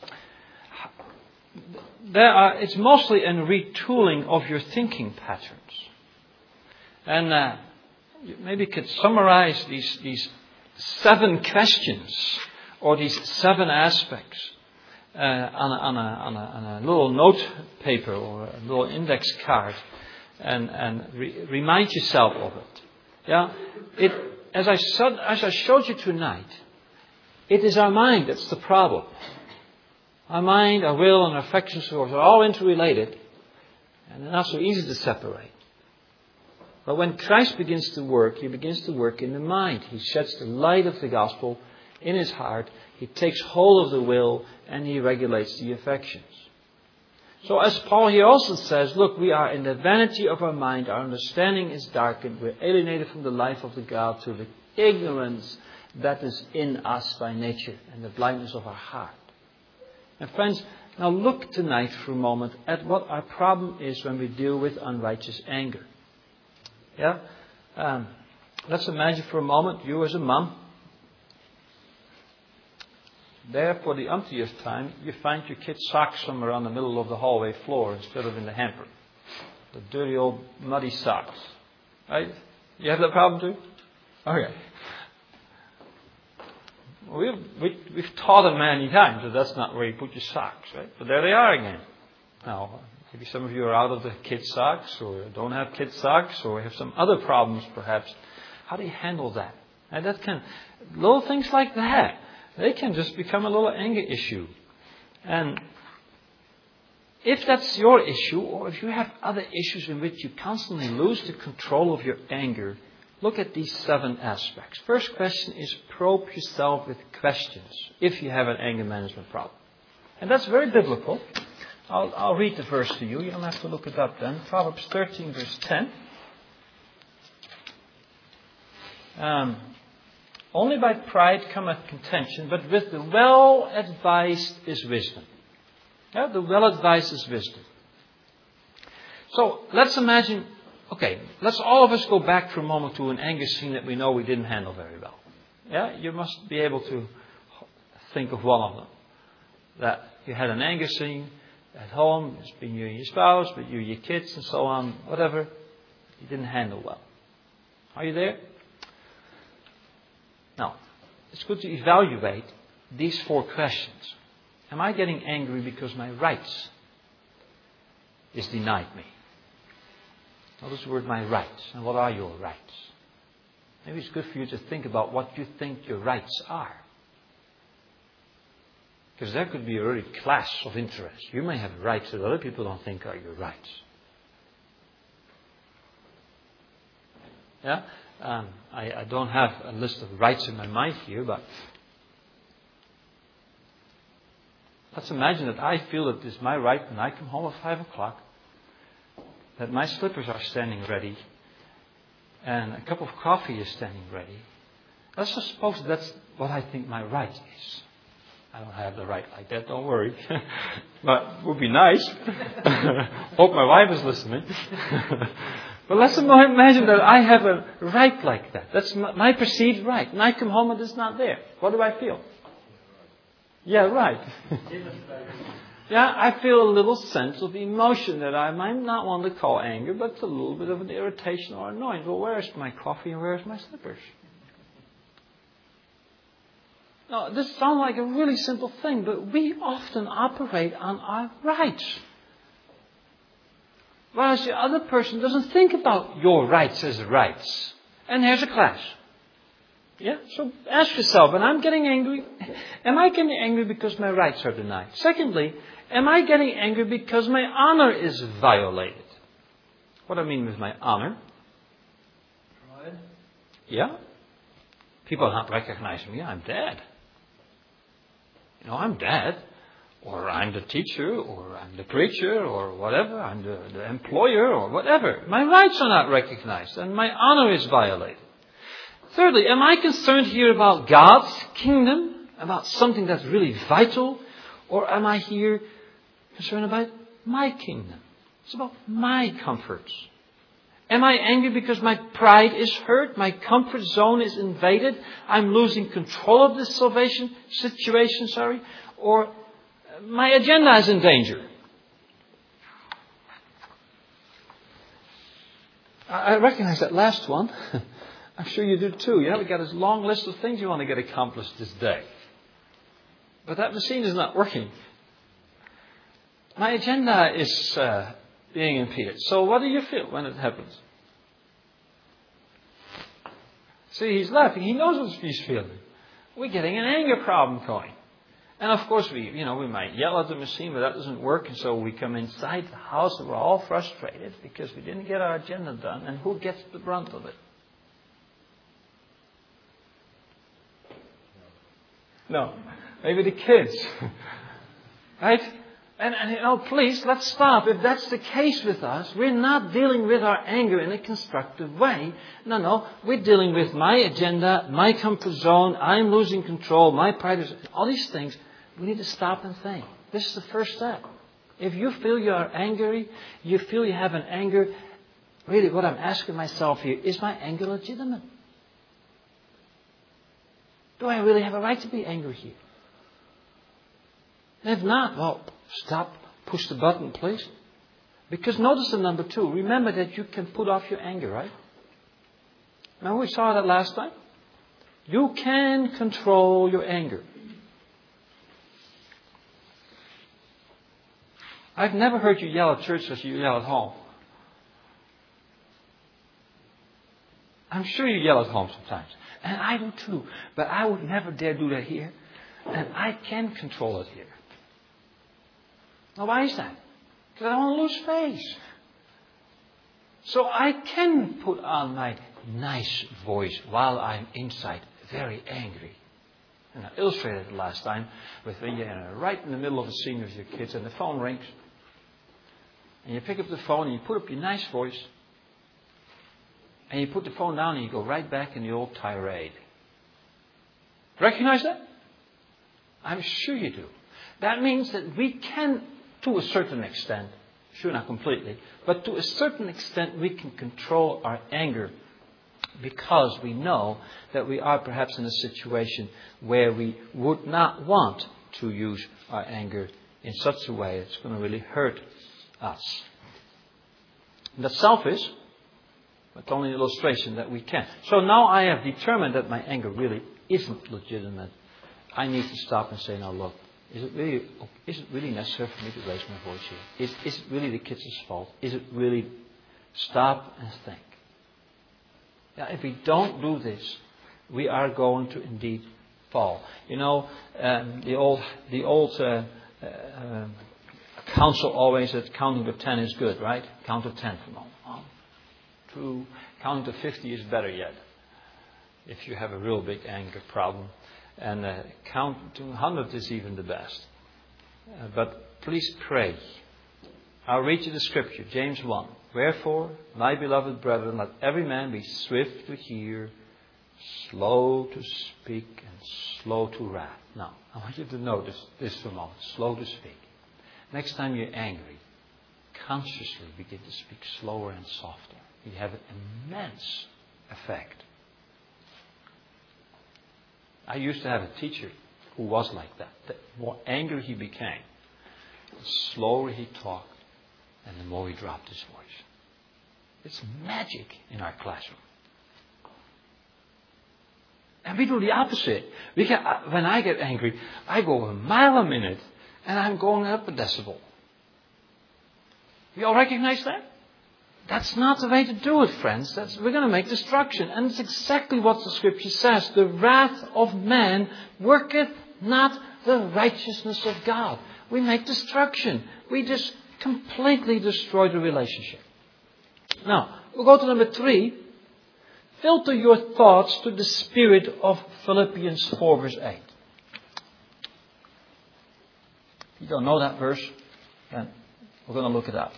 there are, it's mostly a retooling of your thinking patterns. And uh, you maybe could summarize these, these seven questions or these seven aspects uh, on, a, on, a, on, a, on a little note paper or a little index card and, and re- remind yourself of it. Yeah, it, as I said, as I showed you tonight, it is our mind that's the problem. Our mind, our will, and our affections are all interrelated, and they're not so easy to separate. But when Christ begins to work, He begins to work in the mind. He sheds the light of the gospel in his heart. He takes hold of the will, and He regulates the affections. So as Paul here also says, look, we are in the vanity of our mind. Our understanding is darkened. We're alienated from the life of the God to the ignorance that is in us by nature and the blindness of our heart. And friends, now look tonight for a moment at what our problem is when we deal with unrighteous anger. Yeah? Um, let's imagine for a moment you as a mom. There, for the umpteenth time, you find your kid's socks somewhere on the middle of the hallway floor instead of in the hamper. The dirty old muddy socks. Right? You have that problem too? Okay. We've, we, we've taught them many times that that's not where you put your socks, right? But there they are again. Now, maybe some of you are out of the kids' socks or don't have kids' socks or have some other problems perhaps. How do you handle that? And that can, little things like that. They can just become a little anger issue. And if that's your issue, or if you have other issues in which you constantly lose the control of your anger, look at these seven aspects. First question is probe yourself with questions if you have an anger management problem. And that's very biblical. I'll, I'll read the verse to you. You don't have to look it up then. Proverbs thirteen verse ten. Um... Only by pride cometh contention, but with the well-advised is wisdom. Yeah, the well-advised is wisdom. So let's imagine, okay, let's all of us go back for a moment to an anger scene that we know we didn't handle very well. Yeah, you must be able to think of one of them. That you had an anger scene at home, it's been you and your spouse, but you and your kids and so on, whatever, you didn't handle well. Are you there? Now, it's good to evaluate these four questions. Am I getting angry because my rights is denied me? Notice the word my rights. And what are your rights? Maybe it's good for you to think about what you think your rights are. Because there could be a really clash of interest. You may have rights that other people don't think are your rights. Yeah? Um, I, I don't have a list of rights in my mind here, but let's imagine that I feel that it's my right when I come home at five o'clock, that my slippers are standing ready, and a cup of coffee is standing ready. Let's just suppose that that's what I think my right is. I don't have the right like that, don't worry. But it would be nice. Hope my wife is listening. But let's imagine that I have a right like that. That's my perceived right. And I come home and it's not there. What do I feel? Yeah, right. Yeah, I feel a little sense of emotion that I might not want to call anger, but it's a little bit of an irritation or annoyance. Well, where's my coffee and where's my slippers? Now, this sounds like a really simple thing, but we often operate on our rights. Whereas the other person doesn't think about your rights as rights. And here's a clash. Yeah? So ask yourself, when I'm getting angry, am I getting angry because my rights are denied? Secondly, am I getting angry because my honor is violated? What do I mean with my honor? Pride. Yeah? People are not recognizing me. I'm dead. You know, I'm dead. Or I'm the teacher, or I'm the preacher, or whatever. I'm the, the employer, or whatever. My rights are not recognized, and my honor is violated. Thirdly, am I concerned here about God's kingdom? About something that's really vital? Or am I here concerned about my kingdom? It's about my comforts. Am I angry because my pride is hurt? My comfort zone is invaded? I'm losing control of this salvation situation, sorry? Or my agenda is in danger? I recognize that last one. I'm sure you do too. You haven't got this long list of things you want to get accomplished this day. But that machine is not working. My agenda is uh, being impeded. So what do you feel when it happens? See, he's laughing. He knows what he's feeling. We're getting an anger problem going. And of course, we, you know, we might yell at the machine, but that doesn't work. And so we come inside the house and we're all frustrated because we didn't get our agenda done. And who gets the brunt of it? No. Maybe the kids. Right? And, and, you know, please, let's stop. If that's the case with us, we're not dealing with our anger in a constructive way. No, no. We're dealing with my agenda, my comfort zone. I'm losing control. My pride is... All these things, we need to stop and think. This is the first step. If you feel you are angry, you feel you have an anger, really what I'm asking myself here, is my anger legitimate? Do I really have a right to be angry here? And if not, well, stop, push the button, please. Because notice the number two. Remember that you can put off your anger, right? Remember we saw that last time? You can control your anger. I've never heard you yell at church as you yell at home. I'm sure you yell at home sometimes. And I do too. But I would never dare do that here. And I can control it here. Now why is that? Because I don't want to lose face. So I can put on my nice voice while I'm inside very angry. And I illustrated it last time with when you're right in the middle of a scene with your kids and the phone rings. And you pick up the phone and you put up your nice voice. And you put the phone down and you go right back in the old tirade. Recognize that? I'm sure you do. That means that we can, to a certain extent, sure not completely, but to a certain extent we can control our anger because we know that we are perhaps in a situation where we would not want to use our anger in such a way that's going to really hurt us. And that's selfish. But only an illustration that we can. So now I have determined that my anger really isn't legitimate. I need to stop and say, now look, is it really is it really necessary for me to raise my voice here? Is, is it really the kids' fault? Is it really... Stop and think. Now, if we don't do this, we are going to indeed fall. You know, um, the old the old uh, uh, counsel always said counting to ten is good, right? Count to ten from now on. True. Counting to fifty is better yet. If you have a real big anger problem. And uh, count to one hundred is even the best. Uh, but please pray. I'll read you the scripture. James one. Wherefore, my beloved brethren, let every man be swift to hear, slow to speak, and slow to wrath. Now, I want you to notice this for a moment. Slow to speak. Next time you're angry, consciously begin to speak slower and softer. You have an immense effect. I used to have a teacher who was like that. The more angry he became, the slower he talked, and the more he dropped his voice. It's magic in our classroom. And we do the opposite. We can, when I get angry, I go a mile a minute, and I'm going up a decibel. You all recognize that? That's not the way to do it, friends. That's, we're going to make destruction. And it's exactly what the scripture says. The wrath of man worketh not the righteousness of God. We make destruction. We just completely destroy the relationship. Now, we'll go to number three. Filter your thoughts to the spirit of Philippians four verse eight. you don't know that verse, then we're going to look it up.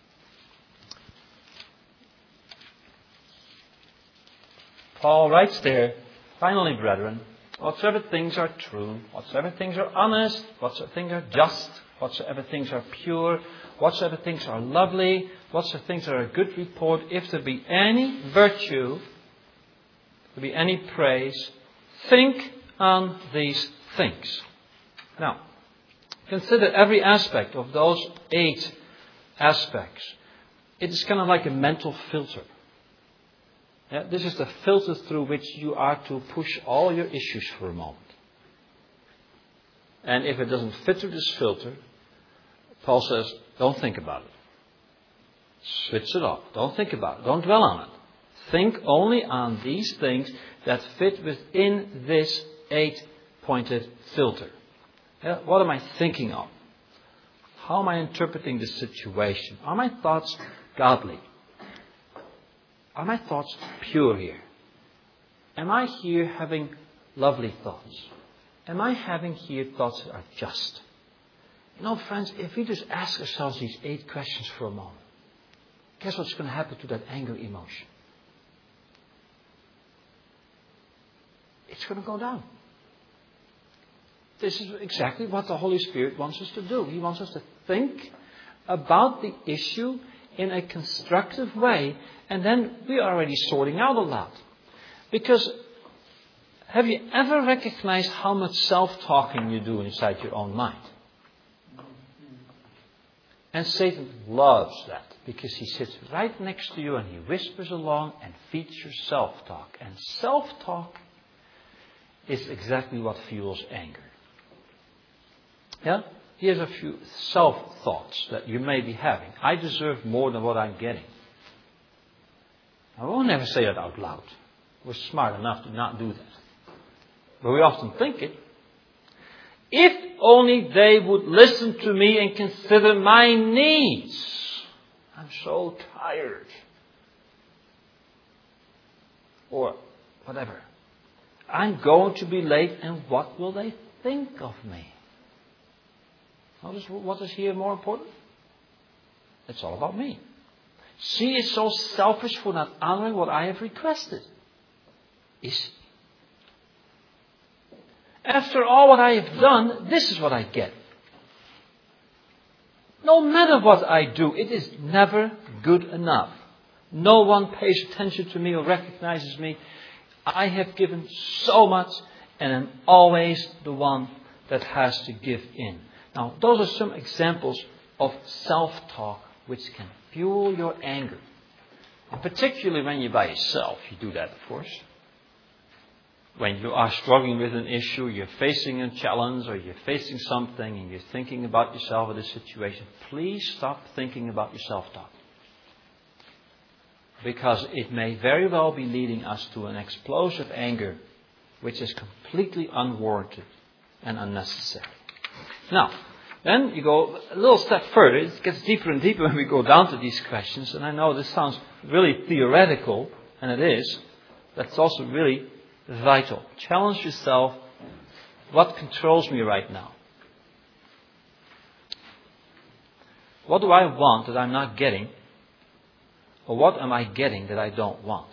Paul writes there, finally, brethren, whatsoever things are true, whatsoever things are honest, whatsoever things are just, whatsoever things are pure, whatsoever things are lovely, whatsoever things are a good report, if there be any virtue, if there be any praise, think on these things. Now, consider every aspect of those eight aspects. It is kind of like a mental filter. Yeah, this is the filter through which you are to push all your issues for a moment. And if it doesn't fit through this filter, Paul says, don't think about it. Switch it off. Don't think about it. Don't dwell on it. Think only on these things that fit within this eight-pointed filter. Yeah, what am I thinking of? How am I interpreting the situation? Are my thoughts godly? Are my thoughts pure here? Am I here having lovely thoughts? Am I having here thoughts that are just? You know, friends, if we just ask ourselves these eight questions for a moment, guess what's going to happen to that anger emotion? It's going to go down. This is exactly what the Holy Spirit wants us to do. He wants us to think about the issue in a constructive way, and then we are already sorting out a lot. Because have you ever recognized how much self-talking you do inside your own mind? And Satan loves that because he sits right next to you and he whispers along and feeds your self-talk. And self-talk is exactly what fuels anger. Yeah? Here's a few self-thoughts that you may be having. I deserve more than what I'm getting. I will never say that out loud. We're smart enough to not do that. But we often think it. If only they would listen to me and consider my needs. I'm so tired. Or whatever. I'm going to be late, and what will they think of me? Notice what is here more important? It's all about me. She is so selfish for not honoring what I have requested. Is she? After all what I have done, this is what I get. No matter what I do, it is never good enough. No one pays attention to me or recognizes me. I have given so much, and I'm always the one that has to give in. Now, those are some examples of self-talk which can fuel your anger. And particularly when you're by yourself, you do that, of course. When you are struggling with an issue, you're facing a challenge, or you're facing something, and you're thinking about yourself or the situation, please stop thinking about your self-talk. Because it may very well be leading us to an explosive anger, which is completely unwarranted and unnecessary. Now, then you go a little step further. It gets deeper and deeper when we go down to these questions. And I know this sounds really theoretical, and it is. But it's also really vital. Challenge yourself. What controls me right now? What do I want that I'm not getting? Or what am I getting that I don't want?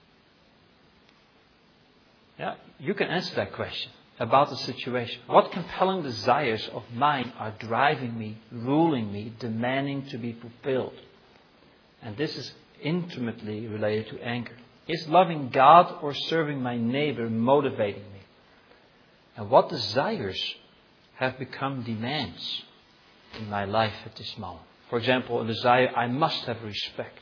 Yeah, you can answer that question about the situation. What compelling desires of mine are driving me, ruling me, demanding to be fulfilled? And this is intimately related to anger. Is loving God or serving my neighbor motivating me? And what desires have become demands in my life at this moment? For example, a desire, I must have respect.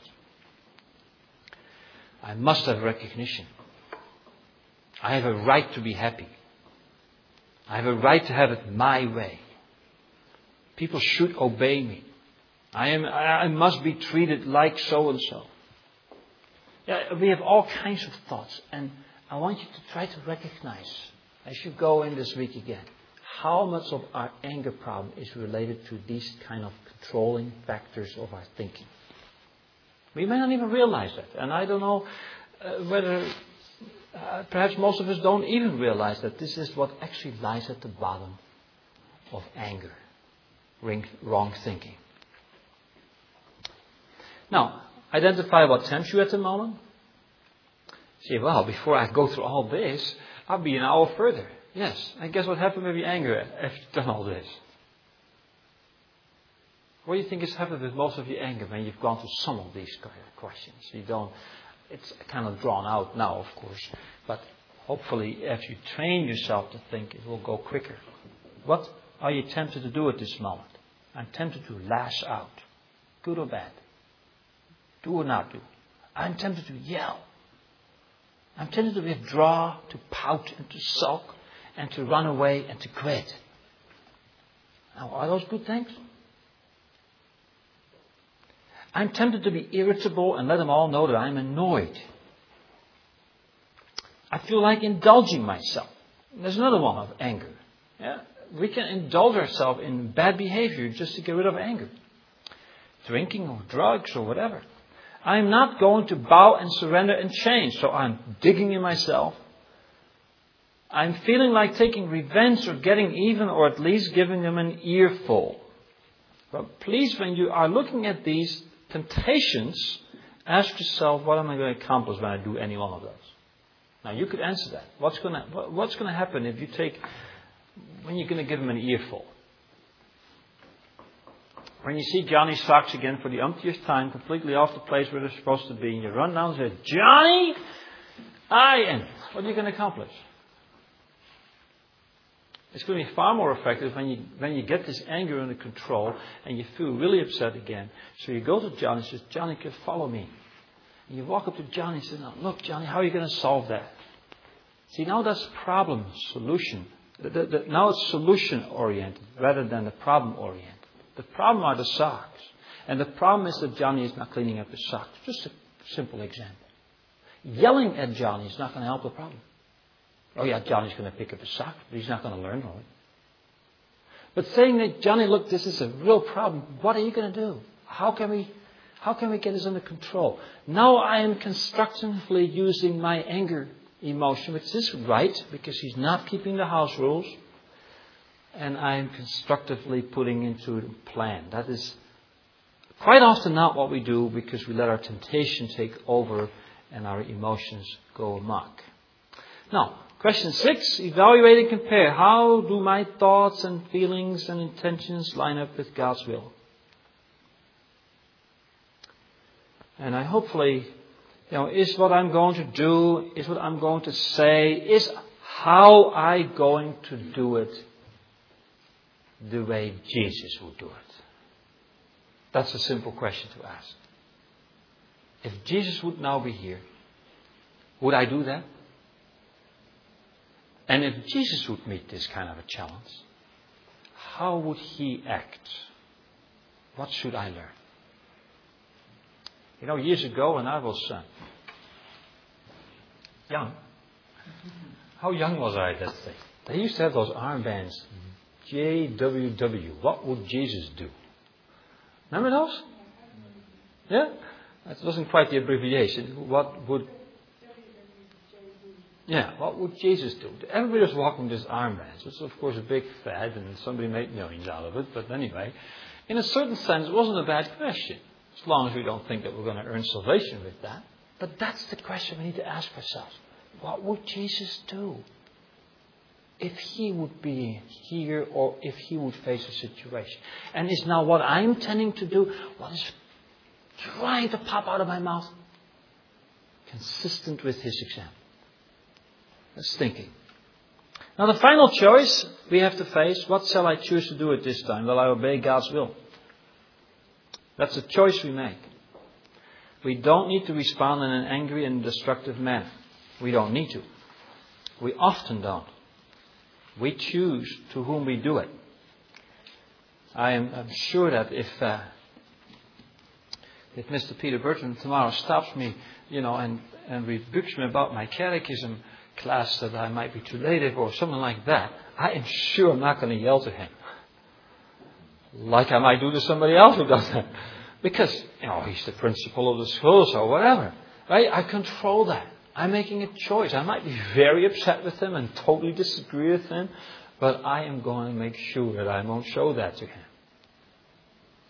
I must have recognition. I have a right to be happy. I have a right to have it my way. People should obey me. I am. I must be treated like so and so. Yeah, we have all kinds of thoughts, and I want you to try to recognize as you go in this week again how much of our anger problem is related to these kind of controlling factors of our thinking. We may not even realize that, and I don't know uh, whether. Uh, perhaps most of us don't even realize that this is what actually lies at the bottom of anger. wrong thinking. Now, identify what tempts you at the moment. Say, well, before I go through all this, I'll be an hour further. Yes, and guess what happened with your anger after you've done all this? What do you think has happened with most of your anger when you've gone through some of these questions? You don't. It's kind of drawn out now, of course, but hopefully, if you train yourself to think, it will go quicker. What are you tempted to do at this moment? I'm tempted to lash out, good or bad. Do or not do. I'm tempted to yell. I'm tempted to withdraw, to pout and to sulk and to run away and to quit. Now, are those good things? I'm tempted to be irritable and let them all know that I'm annoyed. I feel like indulging myself. There's another one of anger. Yeah? We can indulge ourselves in bad behavior just to get rid of anger. Drinking or drugs or whatever. I'm not going to bow and surrender and change. So I'm digging in myself. I'm feeling like taking revenge or getting even, or at least giving them an earful. But please, when you are looking at these temptations, ask yourself, what am I going to accomplish when I do any one of those? Now, you could answer that. What's going to, what's going to happen if you take, when you're going to give them an earful? When you see Johnny's socks again for the umpteenth time, completely off the place where they're supposed to be, and you run down and say, Johnny, I am. What are you going to accomplish? It's going to be far more effective when you when you get this anger under control and you feel really upset again. So you go to Johnny and say, Johnny, can you follow me? And you walk up to Johnny and say, now, look, Johnny, how are you going to solve that? See, now that's problem solution. The, the, the, now it's solution oriented rather than the problem oriented. The problem are the socks. And the problem is that Johnny is not cleaning up his socks. Just a simple example. Yelling at Johnny is not going to help the problem. Oh yeah, Johnny's going to pick up his sock, but he's not going to learn from it. But saying that, Johnny, look, this is a real problem. What are you going to do? How can we, how can we get this under control? Now I am constructively using my anger emotion, which is right, because he's not keeping the house rules. And I am constructively putting into a plan. That is quite often not what we do, because we let our temptation take over and our emotions go amok. Now, question six, evaluate and compare. How do my thoughts and feelings and intentions line up with God's will? And I hopefully, you know, is what I'm going to do, is what I'm going to say, is how I going to do it the way Jesus would do it? That's a simple question to ask. If Jesus would now be here, would I do that? And if Jesus would meet this kind of a challenge, how would he act? What should I learn? You know, years ago when I was uh, young, how young was I at that day? They used to have those armbands, J W W. What would Jesus do? Remember those? Yeah? That wasn't quite the abbreviation. What would... Yeah, what would Jesus do? Everybody was walking this armbands. It's of course a big fad and somebody made millions out of it. But anyway, in a certain sense, it wasn't a bad question. As long as we don't think that we're going to earn salvation with that. But that's the question we need to ask ourselves. What would Jesus do if he would be here or if he would face a situation? And is now what I'm tending to do, what is trying to pop out of my mouth, consistent with his example? That's thinking. Now the final choice we have to face, what shall I choose to do at this time? Will I obey God's will? That's a choice we make. We don't need to respond in an angry and destructive manner. We don't need to. We often don't. We choose to whom we do it. I am I'm sure that if uh, if Mister Peter Burton tomorrow stops me, you know, and, and rebukes me about my catechism class that I might be too late or something like that, I am sure I'm not going to yell to him. Like I might do to somebody else who does that. Because, you know, he's the principal of the school, so whatever. Right? I control that. I'm making a choice. I might be very upset with him and totally disagree with him, but I am going to make sure that I won't show that to him.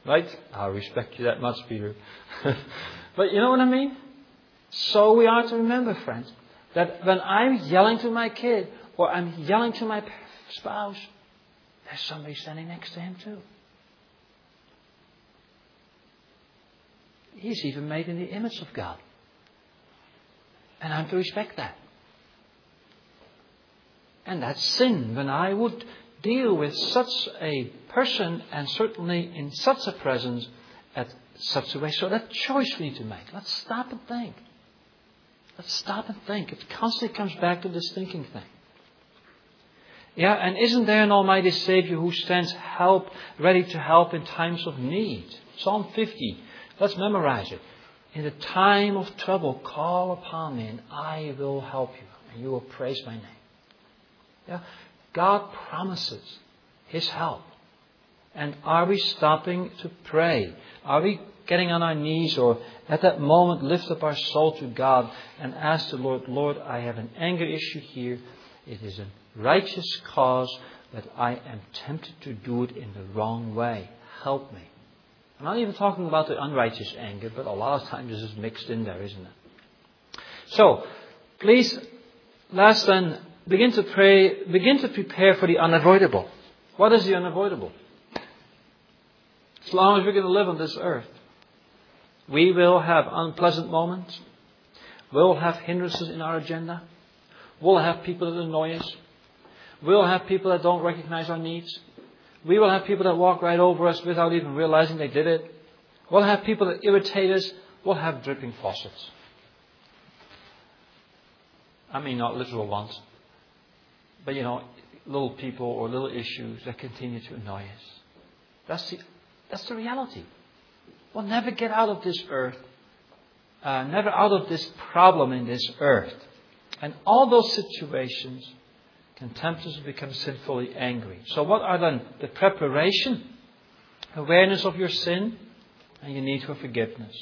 Right? I respect you that much, Peter. But you know what I mean? So we are to remember, friends, that when I'm yelling to my kid or I'm yelling to my spouse, there's somebody standing next to him too. He's even made in the image of God. And I'm to respect that. And that's sin when I would deal with such a person and certainly in such a presence at such a way. So that choice we need to make. Let's stop and think. Let's stop and think. It constantly comes back to this thinking thing. Yeah, and isn't there an Almighty Savior who stands help, ready to help in times of need? Psalm fifty. Let's memorize it. In the time of trouble, call upon me and I will help you. And you will praise my name. Yeah, God promises His help. And are we stopping to pray? Are we getting on our knees or at that moment lift up our soul to God and ask the Lord, Lord, I have an anger issue here. It is a righteous cause, but I am tempted to do it in the wrong way. Help me. I'm not even talking about the unrighteous anger, but a lot of times this is mixed in there, isn't it? So, please, last then, begin to pray, begin to prepare for the unavoidable. What is the unavoidable? As long as we're going to live on this earth, we will have unpleasant moments. We'll have hindrances in our agenda. We'll have people that annoy us. We'll have people that don't recognize our needs. We will have people that walk right over us without even realizing they did it. We'll have people that irritate us. We'll have dripping faucets. I mean, not literal ones. But, you know, little people or little issues that continue to annoy us. That's the, that's the reality. We'll never get out of this earth. Uh, never out of this problem in this earth. And all those situations can tempt us to become sinfully angry. So what are then the preparation? Awareness of your sin and your need for forgiveness.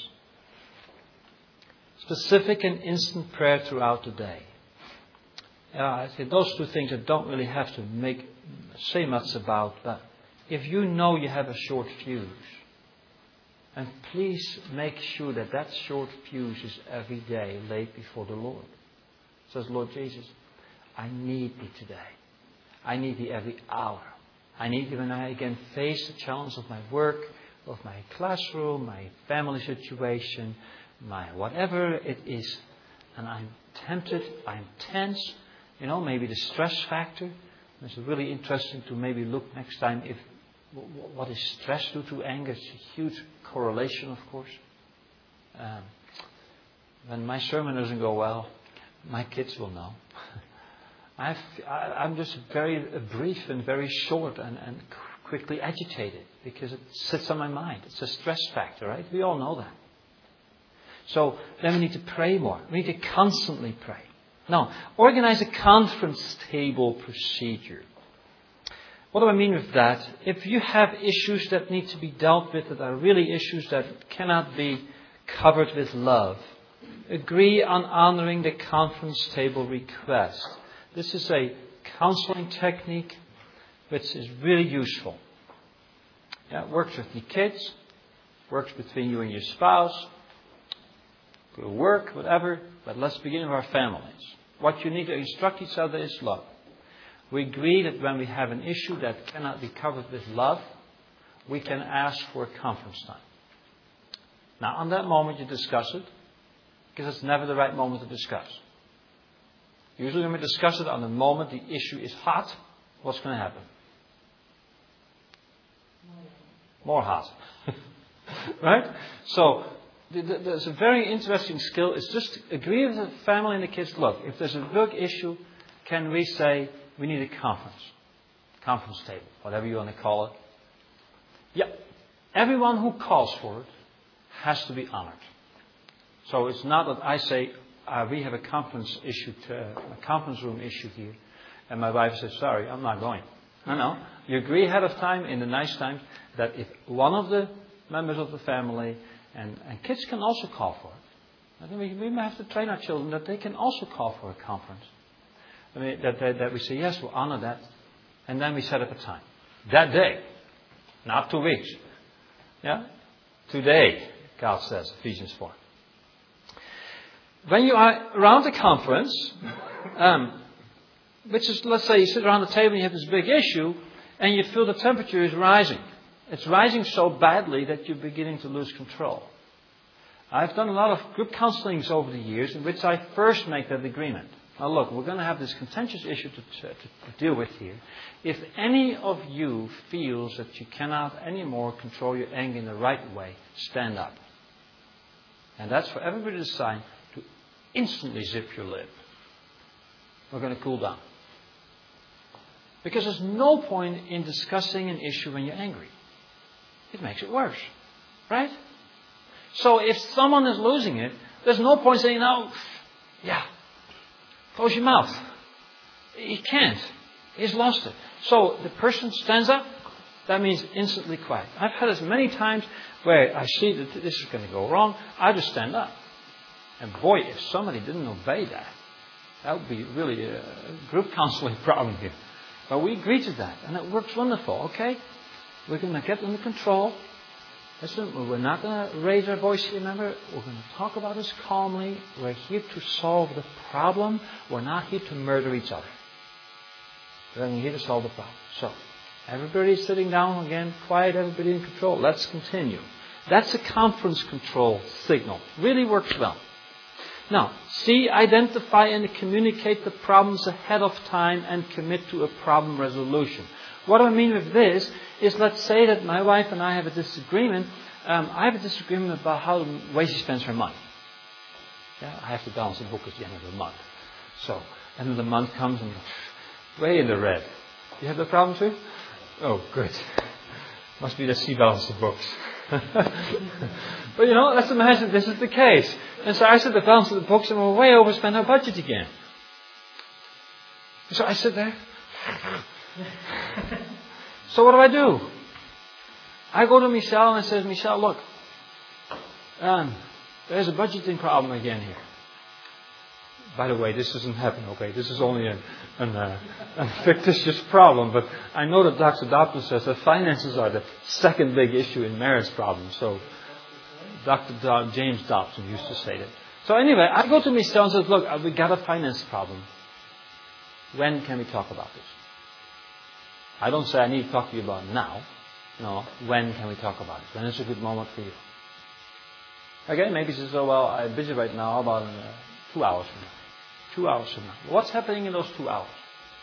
Specific and instant prayer throughout the day. Uh, I think those two things I don't really have to make say much about. But if you know you have a short fuse, and please make sure that that short fuse is every day laid before the Lord. Says, Lord Jesus, I need Thee today. I need Thee every hour. I need Thee when I again face the challenge of my work, of my classroom, my family situation, my whatever it is. And I'm tempted, I'm tense. You know, maybe the stress factor. It's really interesting to maybe look next time if what is stress due to anger. It's a huge correlation, of course. Um, when my sermon doesn't go well, my kids will know. I've, I, I'm just very brief and very short and, and quickly agitated because it sits on my mind. It's a stress factor, right? We all know that. So then we need to pray more. We need to constantly pray. Now, organize a conference table procedure. What do I mean with that? If you have issues that need to be dealt with, that are really issues that cannot be covered with love, agree on honoring the conference table request. This is a counseling technique which is really useful. Yeah, it works with the kids, works between you and your spouse, through work, whatever, but let's begin with our families. What you need to instruct each other is love. We agree that when we have an issue that cannot be covered with love, we can ask for a conference time. Now, on that moment, you discuss it, because it's never the right moment to discuss. Usually when we discuss it on the moment the issue is hot, what's going to happen? More hot. Right? So, there's a very interesting skill. It's just agree with the family and the kids. Look, if there's a big issue, can we say we need a conference? Conference table, whatever you want to call it. Yeah. Everyone who calls for it has to be honored. So it's not that I say, uh, we have a conference issue, to, uh, a conference room issue here, and my wife says, sorry, I'm not going. No, no. You agree ahead of time, in the nice times, that if one of the members of the family, and, and kids can also call for it. I think we, we may have to train our children that they can also call for a conference. I mean, that, that, that we say, yes, we'll honor that, and then we set up a time. That day, not two weeks. Yeah? Today, God says, Ephesians four. When you are around the conference, um, which is, let's say you sit around the table and you have this big issue, and you feel the temperature is rising. It's rising so badly that you're beginning to lose control. I've done a lot of group counselings over the years in which I first make that agreement. Now look, we're going to have this contentious issue to, to, to deal with here. If any of you feels that you cannot anymore control your anger in the right way, stand up. And that's for everybody to decide to instantly zip your lip. We're going to cool down. Because there's no point in discussing an issue when you're angry. It makes it worse. Right? So if someone is losing it, there's no point saying, no, yeah, close your mouth. He can't. He's lost it. So the person stands up. That means instantly quiet. I've had this many times where I see that this is going to go wrong. I just stand up. And boy, if somebody didn't obey that, that would be really a group counseling problem here. But we agree to that. And it works wonderful. Okay? We're going to get under control. Listen, we're not going to raise our voice, remember. We're going to talk about this calmly. We're here to solve the problem. We're not here to murder each other. We're here to solve the problem. So, everybody's sitting down again, quiet, everybody in control. Let's continue. That's a conference control signal. Really works well. Now, see, identify and communicate the problems ahead of time and commit to a problem resolution. What I mean with this is, let's say that my wife and I have a disagreement. Um, I have a disagreement about how the way she spends her money. Yeah, I have to balance the book at the end of the month. So, end of the month comes and way in the red. You have the problem too? Oh, good. Must be that she balances the books. But you know, let's imagine this is the case. And so I sit the balance of the books and we're way overspend our budget again. So I sit there. So what do I do? I go to Michelle and I say, Michelle, look, um, there's a budgeting problem again here. By the way, this doesn't happen, okay? This is only a, an, uh, a fictitious problem, but I know that Doctor Dobson says that finances are the second big issue in marriage problems. So Doctor Do- James Dobson used to say that. So anyway, I go to Michelle and says, look, we got a finance problem. When can we talk about this? I don't say I need to talk to you about it now. No, when can we talk about it? When is a good moment for you? Okay, maybe she says, oh, well, I'm busy right now. How about uh, two hours from now? Two hours from now. What's happening in those two hours?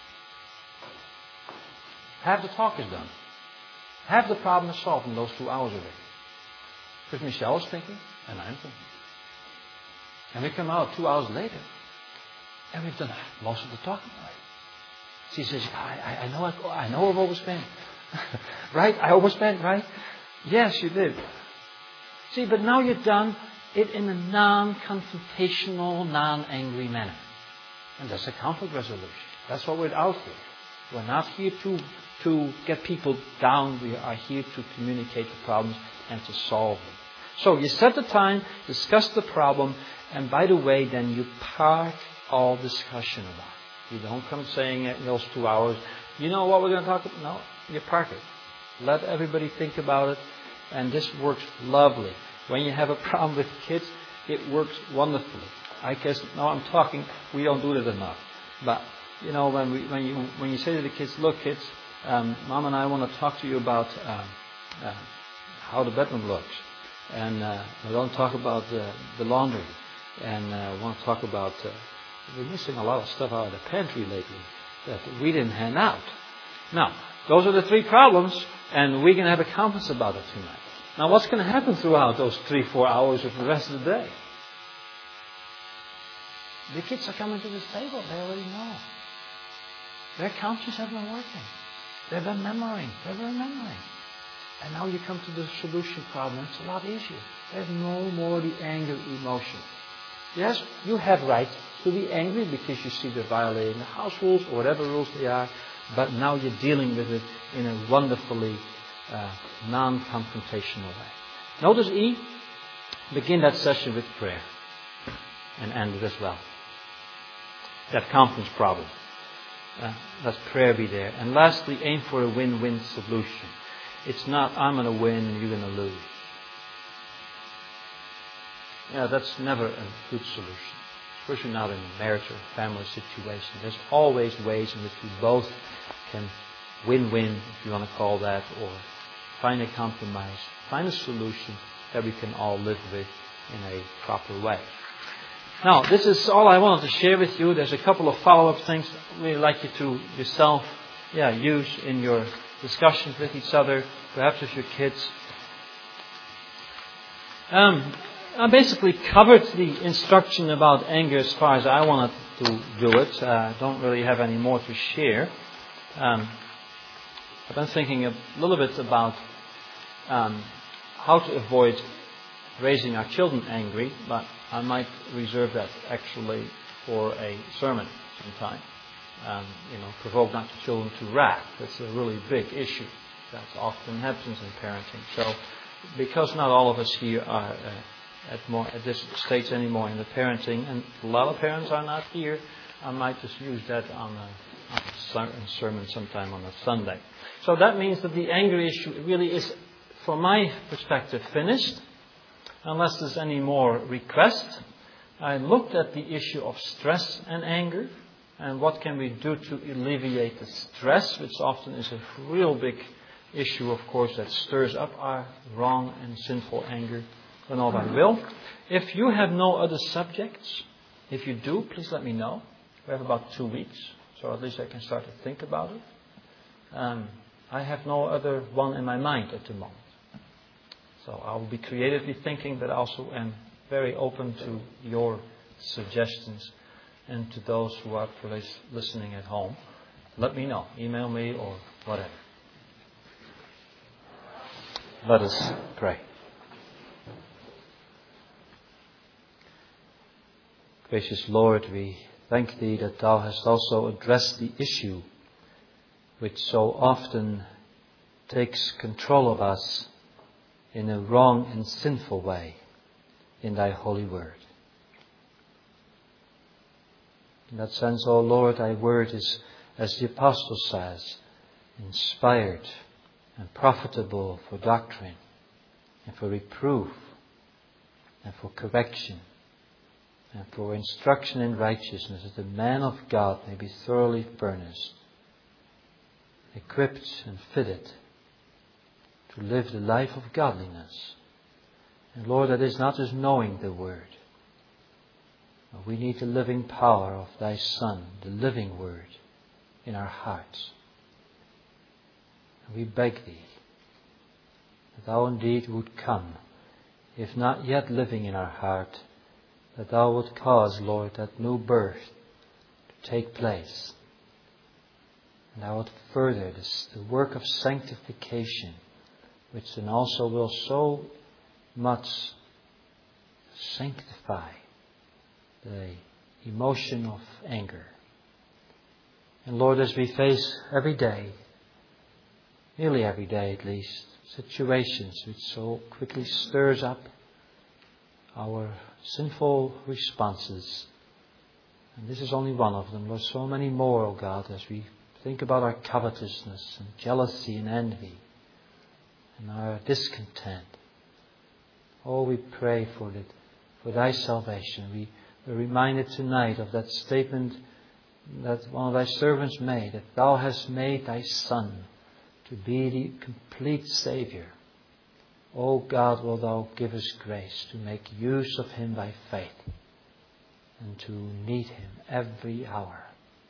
Half the talk is done. Half the problem is solved in those two hours already. Because Michelle is thinking, and I'm thinking. And we come out two hours later, and we've done most of the talking already. She says, I, I, I know I, I know I've overspent. Right? I overspent, right? Yes, you did. See, but now you've done it in a non-confrontational, non-angry manner. And that's a conflict resolution. That's what we're out here. We're not here to, to get people down. We are here to communicate the problems and to solve them. So you set the time, discuss the problem, and by the way, then you park all discussion about it. You don't come saying in those two hours, you know what we're going to talk about? No, you park it. Let everybody think about it. And this works lovely. When you have a problem with kids, it works wonderfully. I guess, now I'm talking, we don't do that enough. But, you know, when we, when you when you say to the kids, look kids, um, Mom and I want to talk to you about um, uh, how the bedroom looks. And uh, we don't talk about the, the laundry. And uh, we want to talk about... Uh, We're missing a lot of stuff out of the pantry lately that we didn't hand out. Now, those are the three problems, and we can have a conference about it tonight. Now, what's going to happen throughout those three, four hours of the rest of the day? The kids are coming to this table. They already know. Their conscience have been working. They've been remembering. They've been remembering. And now you come to the solution problem. It's a lot easier. There's no more the anger emotion. Yes, you have right to be angry because you see they're violating the house rules or whatever rules they are, but now you're dealing with it in a wonderfully uh, non-confrontational way. Notice E, begin that session with prayer and end it as well. That conference problem. Uh, let prayer be there. And lastly, aim for a win-win solution. It's not, I'm going to win and you're going to lose. Yeah, that's never a good solution. Especially not in a marriage or family situation. There's always ways in which we both can win-win, if you want to call that, or find a compromise, find a solution that we can all live with in a proper way. Now, this is all I wanted to share with you. There's a couple of follow-up things I'd really like you to yourself yeah, use in your discussions with each other, perhaps with your kids. Um, I basically covered the instruction about anger as far as I wanted to do it. I uh, don't really have any more to share. Um, I've been thinking a little bit about um, how to avoid raising our children angry, but I might reserve that actually for a sermon sometime. Um, you know, provoke not your children to wrath. That's a really big issue. That often happens in parenting. So, because not all of us here are uh, at more at this stage anymore in the parenting, and a lot of parents are not here, I might just use that on a, on a sermon sometime on a Sunday. So that means that the anger issue really is, from my perspective, finished. Unless there's any more requests. I looked at the issue of stress and anger. And what can we do to alleviate the stress, which often is a real big issue, of course, that stirs up our wrong and sinful anger. And all I will. If you have no other subjects, if you do, please let me know. We have about two weeks, so at least I can start to think about it. Um, I have no other one in my mind at the moment. So I will be creatively thinking, but also am very open to your suggestions and to those who are listening at home. Let me know. Email me or whatever. Let us pray. Gracious Lord, we thank Thee that Thou hast also addressed the issue which so often takes control of us in a wrong and sinful way in Thy holy word. In that sense, O Lord, Thy word is, as the Apostle says, inspired and profitable for doctrine and for reproof and for correction and for instruction in righteousness, that the man of God may be thoroughly furnished, equipped and fitted to live the life of godliness. And Lord, that is not just knowing the word. We need the living power of Thy Son, the living word, in our hearts. And we beg Thee that Thou indeed would come, if not yet living in our heart, that Thou would cause, Lord, that new birth to take place. And Thou would further this, the work of sanctification, which then also will so much sanctify the emotion of anger. And Lord, as we face every day, nearly every day at least, situations which so quickly stirs up our sinful responses, and this is only one of them. There's so many more, O God, as we think about our covetousness and jealousy and envy and our discontent. Oh, we pray for it, for Thy salvation. We We're reminded tonight of that statement that one of Thy servants made, that Thou hast made Thy Son to be the complete Saviour. O God, will Thou give us grace to make use of Him by faith and to meet Him every hour.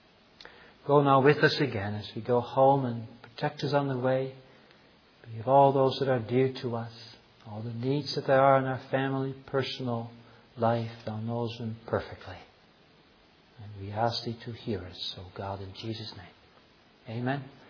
Go now with us again as we go home and protect us on the way. Be with all those that are dear to us, all the needs that there are in our family, personal life. Thou knows them perfectly. And we ask Thee to hear us, O God, in Jesus' name. Amen.